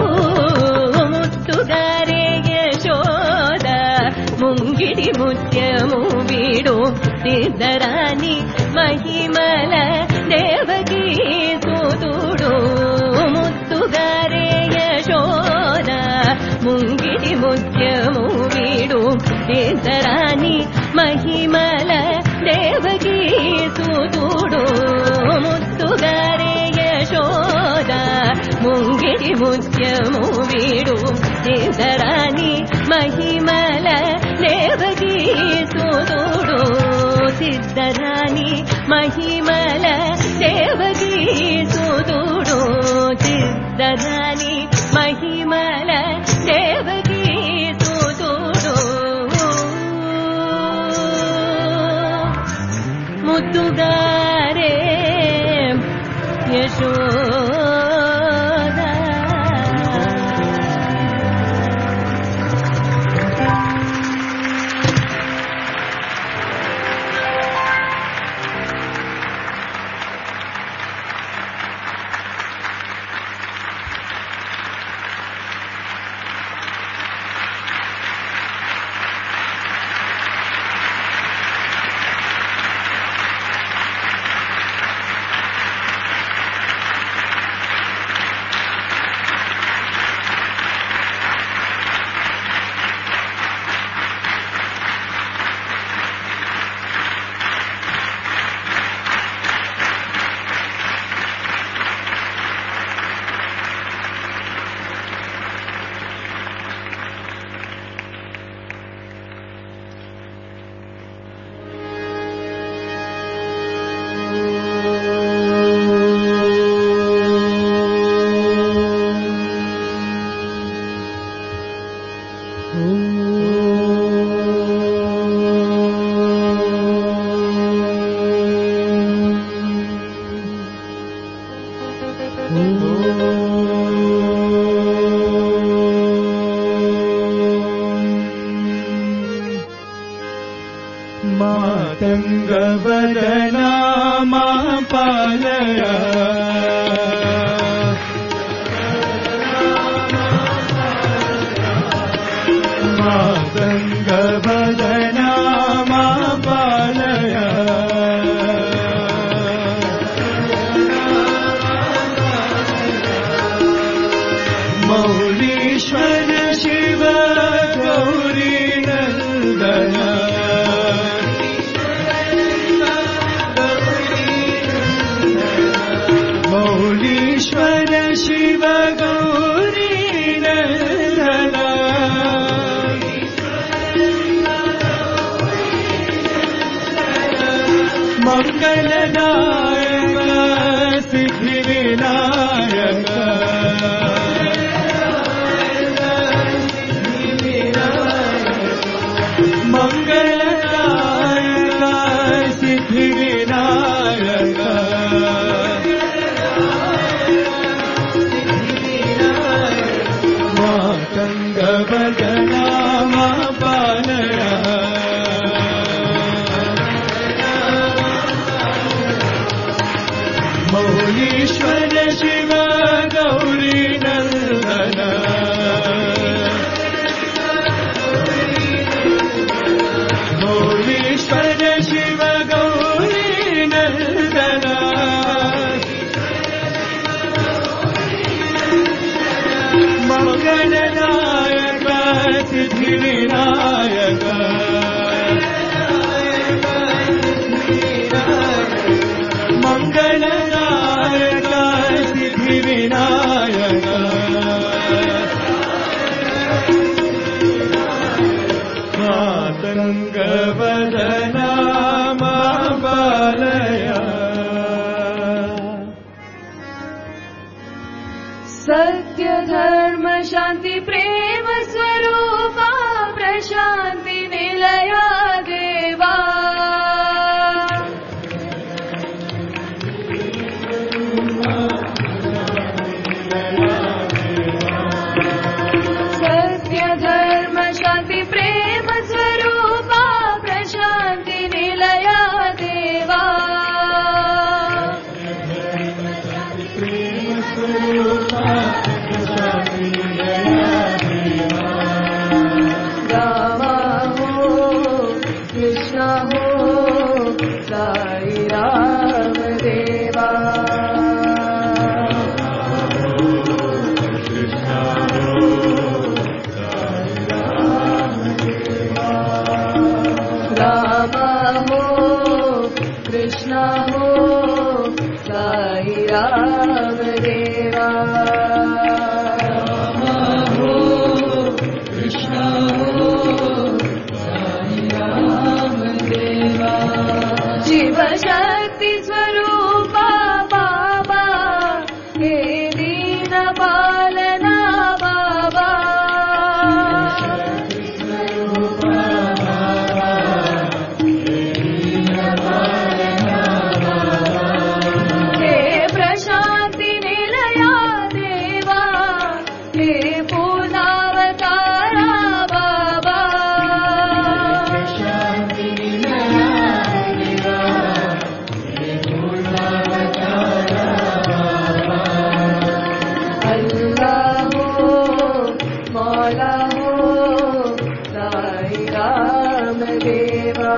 ముత్తుగారే యశోద ముంగిడి ముత్యము వీడు సిద్ధరాణి మహిమల దేవకీ సుతుడు ముత్తుగారే యశోద ముంగిడి ముత్యము వీడు సిద్ధరాణి మహిమల దేవకీ సుతుడు ముత్తుగారే యశోద ముంగిడి ముత్యము వీడు సిద్ధరాణి మహిమల దేవకీ సుతుడు సిద్ధరాణి మహిమల దేవకీ సుతుడు సిద్ధరాణి మహిమల దేవకీ సుతుడు ముద్దుగారే యశోద मातङ्गवदना मां पालय मातङ्गवदना मां पालय मौलीश्वर शिव गौरी नन्दन मौलीश्वर शिव गौरी नन्दन मंगलदायक सिद्धिविनायक मंगलदायक सिद्धिविनायक मातङ्गवदना मां पालय मौलीश्वर शिव गौरी नन्दन मौलीश्वर शिव गौरी नन्दन मंगलदायक सिद्धिविनायक मंगलदायक सिद्धिविनायक मातङ्गवदना मां पालय सत्य धर्म शांति प्रेम स्वरूपा प्रशांति निलया देवा सत्य धर्म शांति प्रेम स्वरूपा प्रशांति निलया देवा रामा हो कृष्ण हो साई राम देवा रामा हो कृष्ण हो साई राम देवा शिव शक्ति स्वरूपा बाबा हे दीन पालना बाबा हे प्रशांति निलया देवा हे पूर्णावतारा बाबा अल्लाह हो मौला हो साई राम देवा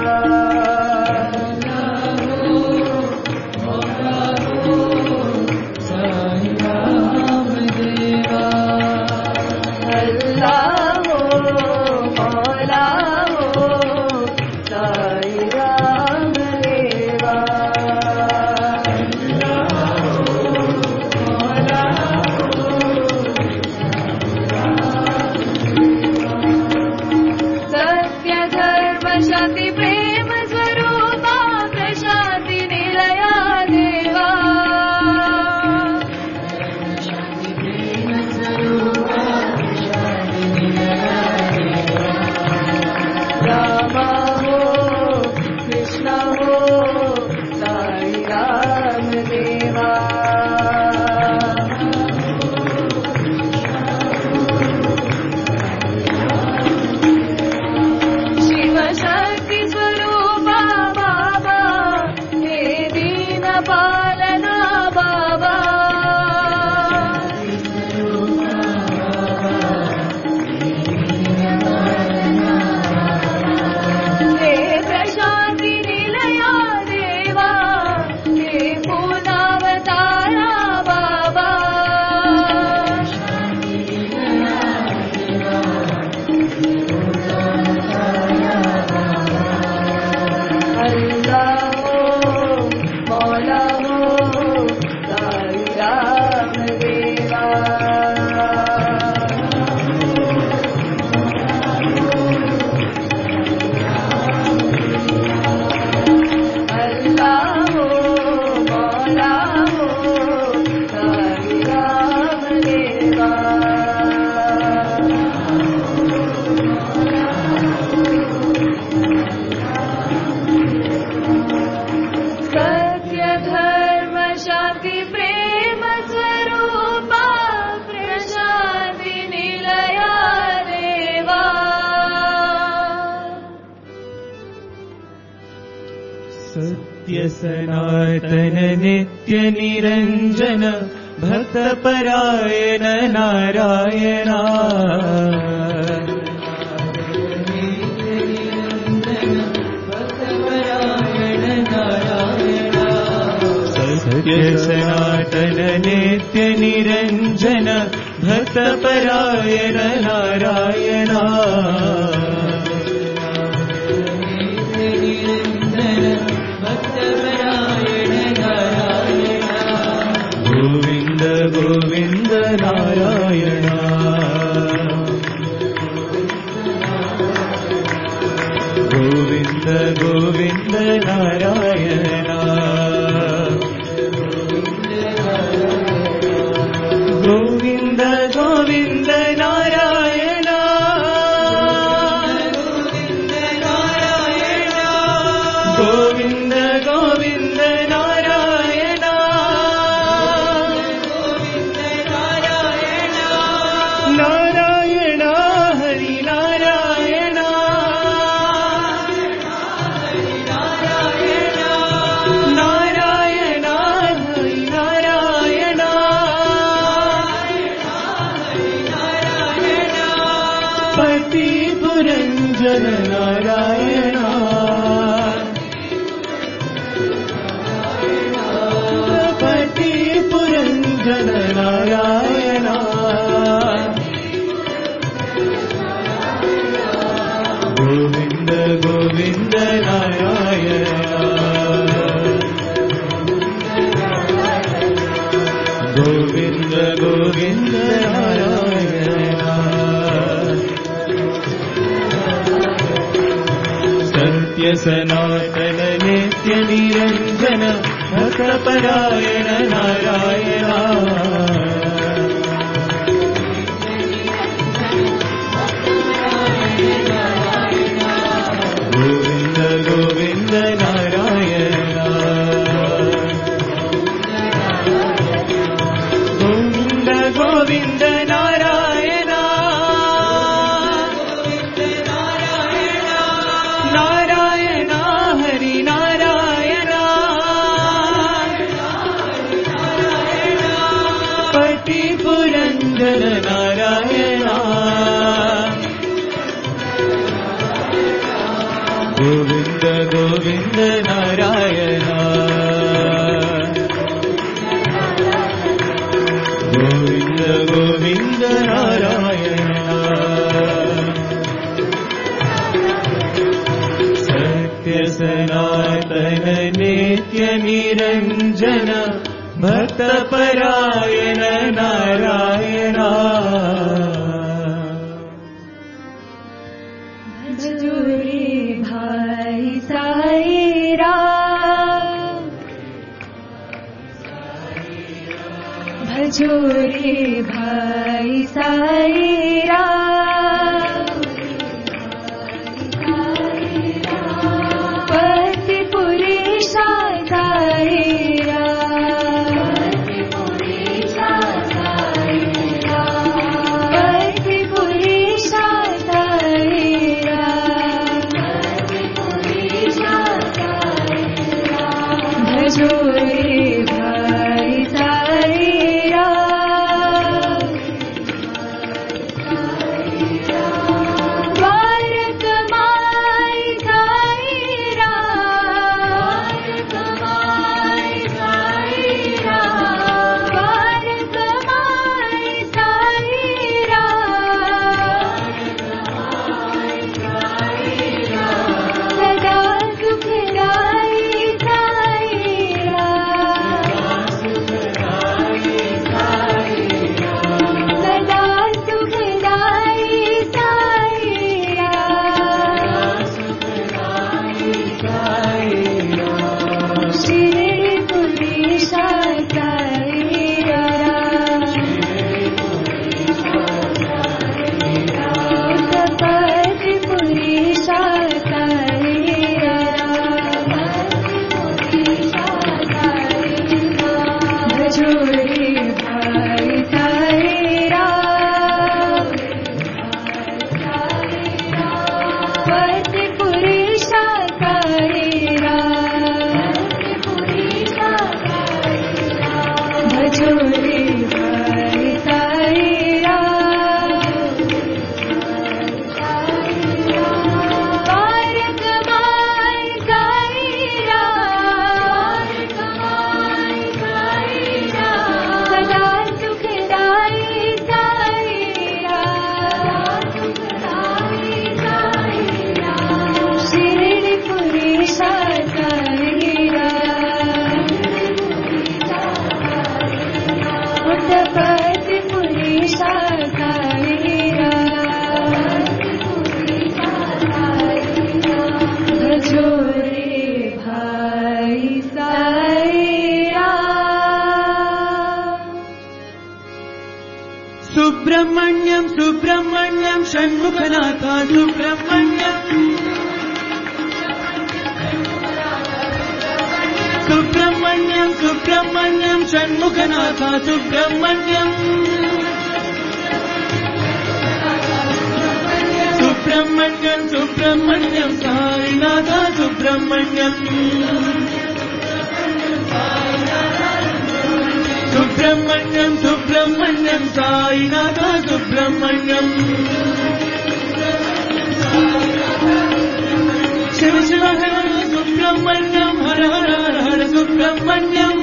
अल्लाह हो मौला हो साई राम देवा सत्य धर्म शांति प्रेम सत्य सनातन नित्य निरंजन भक्त परायण नारायण सत्य सनातन नित्य निरंजन भक्त परायण नारायण गोविंद गोविंद नारायण गोविंद गोविंद नारायण गोविंद गोविंद नारायण गोविंद गोविंद नारायण नारायण हरि नारायण नारायण हरि नारायण पति पुरंजन नारायण पति पुरंजन नारायण गोविंद गोविंद नारायण गोविंद गोविंद नारायण सत्य सनातन नित्य निरंजन भक्त परायण नारायण गोविंद गोविंद नारायण गोविंद गोविंद नारायण नारायण हरि नारायण पति पुरंदर नारायण गोविंद गोविंद नारायण गोविंद गोविंद नारायण सत्य सनातन नित्य निरंजन भक्त परायण नारायण भजोरे भाई साई राम भजोरे भाई साई राम पति पुरेशा साई राम पति पुरेशा साई भजोरे भाई साई राम द्वारक माई साई राम द्वारक माई साई राम सदा सुखदाई पति पुरेशा साई राम సుబ్రహ్మణ్యం షణ్ముఖనాథ సుబ్రహ్మణ్యం సుబ్రహ్మణ్యం సుబ్రహ్మణ్యం షణ్ముఖనాథ సుబ్రహ్మణ్యం సుబ్రహ్మణ్యం సుబ్రహ్మణ్యం సాయినాథ సుబ్రహ్మణ్యం సుబ్రహ్మణ్యం సుబ్రహ్మణ్యం సాయినాథ సుబ్రహ్మణ్యం శివ శివ హర సుబ్రహ్మణ్యం హర హర హర హర సుబ్రహ్మణ్యం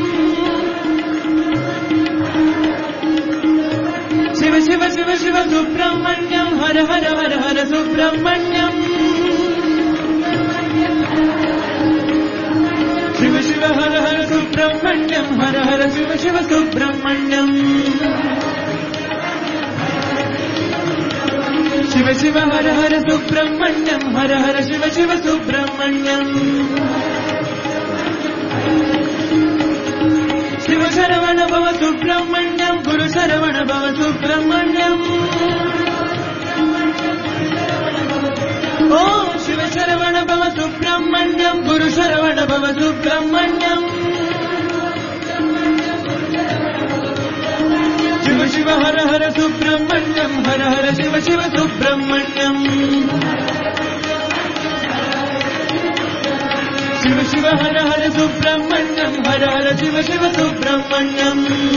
శివ శివ శివ శివ సుబ్రహ్మణ్యం హర హర హర హర సుబ్రహ్మణ్యం శివ శివ హర హర సుబ్రహ్మణ్యం హర హర శివ శివ సుబ్రహ్మణ్యం శివ శివ హర హర సుబ్రహ్మణ్యం హర హర శివ శివ సుబ్రహ్మణ్యం శివ శరవణ భవ సుబ్రహ్మణ్యం గురు శరవణ భవ సుబ్రహ్మణ్యం ఓ శివ శరవణ భవ సుబ్రహ్మణ్యం గురు శరవణ భవ సుబ్రహ్మణ్యం శివ శివ హర హర సుబ్రహ్మణ్యం హర హర శివ శివ సుబ్రహ్మణ్యం శివ శివ హర హర సుబ్రహ్మణ్యం హర హర శివ శివ సుబ్రహ్మణ్యం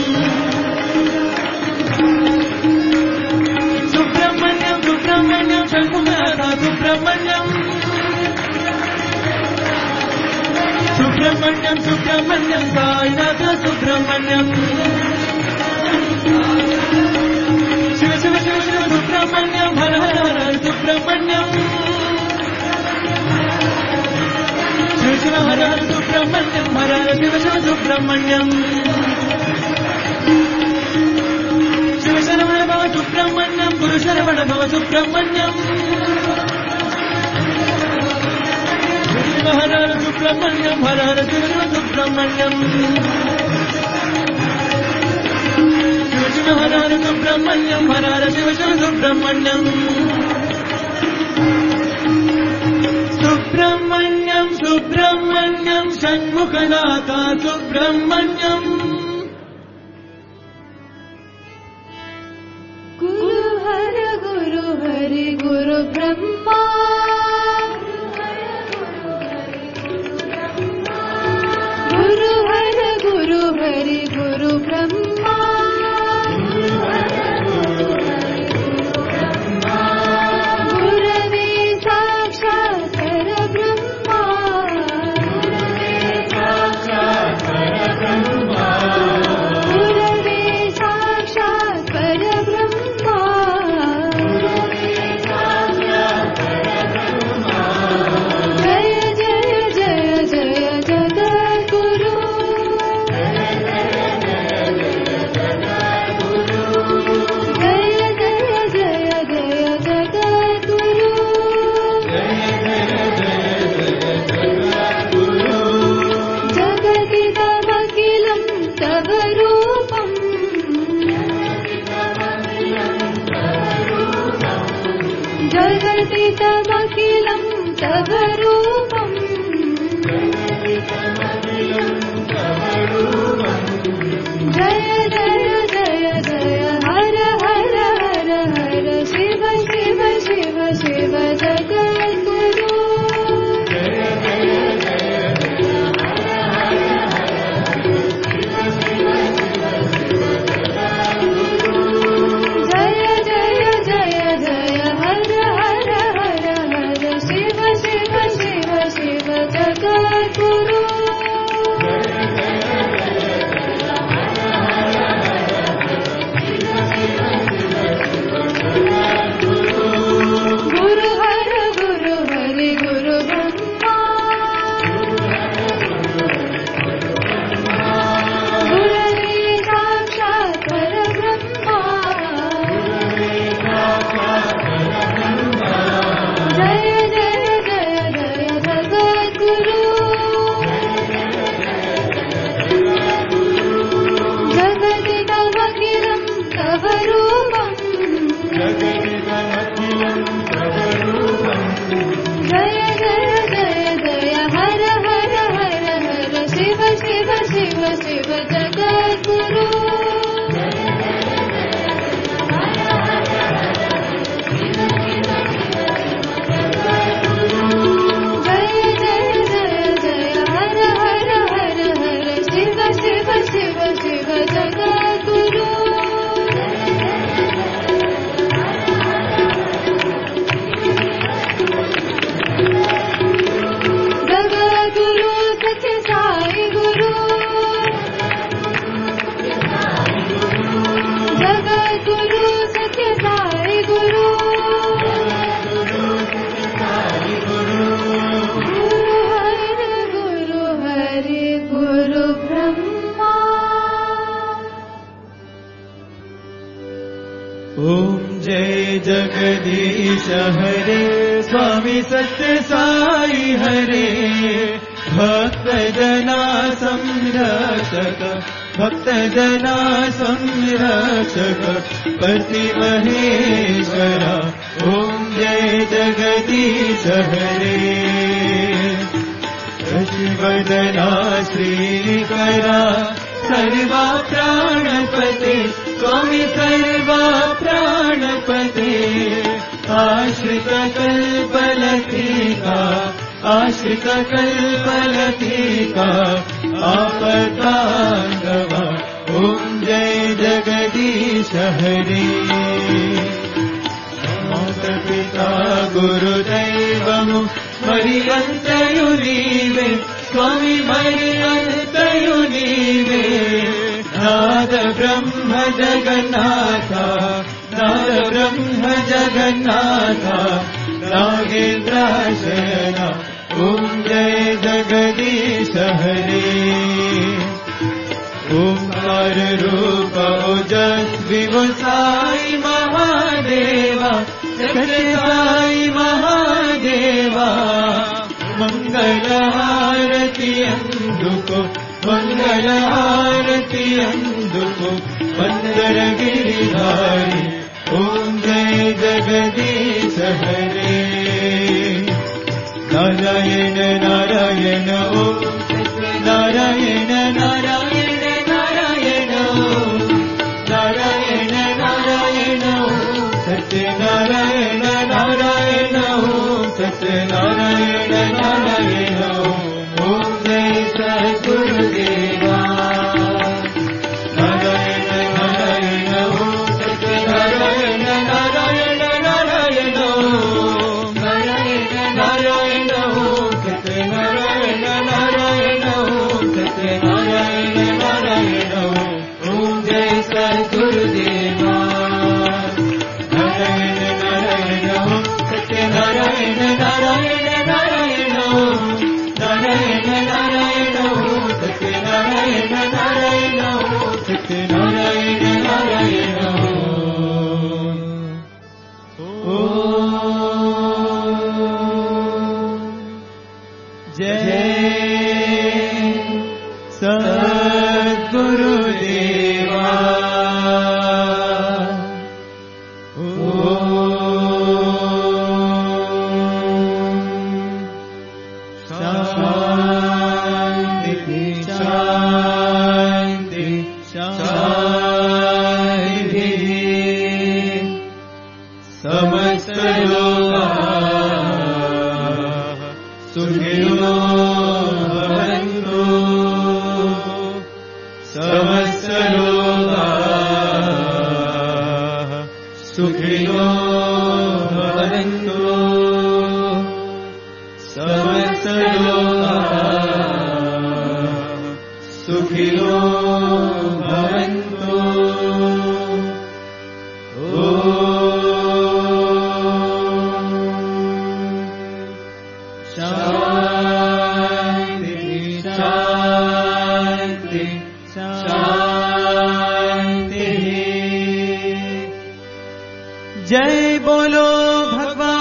సుబ్రహ్మణ్యం సుబ్రహ్మణ్యం షణ్ముఖనాథ సుబ్రహ్మణ్యం సుబ్రహ్మణ్యం సుబ్రహ్మణ్యం సాయినాథ సుబ్రహ్మణ్యం శివ శివ శివ శివ సుబ్రహ్మణ్యం హర హర హర సుబ్రహ్మణ్యం శివ శివ హర హర సుబ్రహ్మణ్యం హర హర శివ శివ సుబ్రహ్మణ్యం శివ శరవణ భవ సుబ్రహ్మణ్యం గురు శరవణ భవ సుబ్రహ్మణ్యం శివ హర హర సుబ్రహ్మణ్యం హర హర శివ శివ సుబ్రహ్మణ్యం శివ శివ హర హర సుబ్రహ్మణ్యం హర హర శివ శివ సుబ్రహ్మణ్యం సుబ్రహ్మణ్యం సుబ్రహ్మణ్యం షణ్ముఖనాథ సుబ్రహ్మణ్యం గురు హరి గురు బ్రహ్మా గురు హరి గురు బ్రహ్మా గురవే సాక్షాత్ పరబ్రహ్మా గురవే సాక్షాత్ పరబ్రహ్మా జయ జయ జయ జయ జగద్గురు జయ జయ జయ జయ జగద్గురు జగదిదమఖిలం తవ రూపం జగదిదమఖిలం తవ రూపం జయ జయ జయ జయ హర హర హర హర శివ శివ శివ శివ జగద్గురు జయ జయ జయ జయ హర హర హర హర శివ శివ శివ శివ జగద్గురు గురు హర जगदीश हरे स्वामी सत्य साई हरे भक्त जना संरक्षक भक्त जना संरक्षक पति महेश्वरा ओम जय जगदीश हरे शशिवदना श्रीकरा सर्वा प्राणपते स्वामी सर्वा प्राणपते आश्रित कल्पलतिका आश्रित कल्पलतिका आपदांगवा ओम जय जगदीश हरे माता पिता गुरुदैवमु मरियंतयु नीवे स्वामी मरियंतयु नीवे नाद ब्रह्म जगन्नाथा नाद ब्रह्म जगन्नाथा नागेन्द्राशयना ओम जय जगदीश हरे ओंकार रूप ओजस्वी साई महादेवा साई महादेवा मंगल हारति अंदुको मंगल हारति अंदुको वंदर गिरिधारी ओम जय जगदीश हरे नारायण नारायण ओम नारायण नारायण नारायण ओम नारायण नारायण ओम सत्यनारायण नारायण ओम सत्यनारायण नारायण ओम जय सद्गुरुदेवा नारायण नारायण ओम सत्यनारायण नारायण नारायण ओम नारायण नारायण ओम सत्यनारायण नारायण ओम सत्यनारायण नारायण ओम जय सद्गुरुदेवा नारायण नारायण ओम सत्यनारायण नारायण नारायण ओम नारायण नारायण ओम सत्यनारायण नारायण ओम सत्यनारायण नारायण जय सद्गुरुदेवा शांति शांति शांति समस्त लोकाः सुखिनो भवन्तु समस्त लोकाः सुखिनो भवन्तु समस्त लोकाः सुखिनो भवन्तु शांति शांति शांति जय बोलो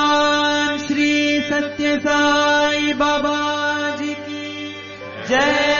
भगवान श्री सत्य साई बाबा जी की जय।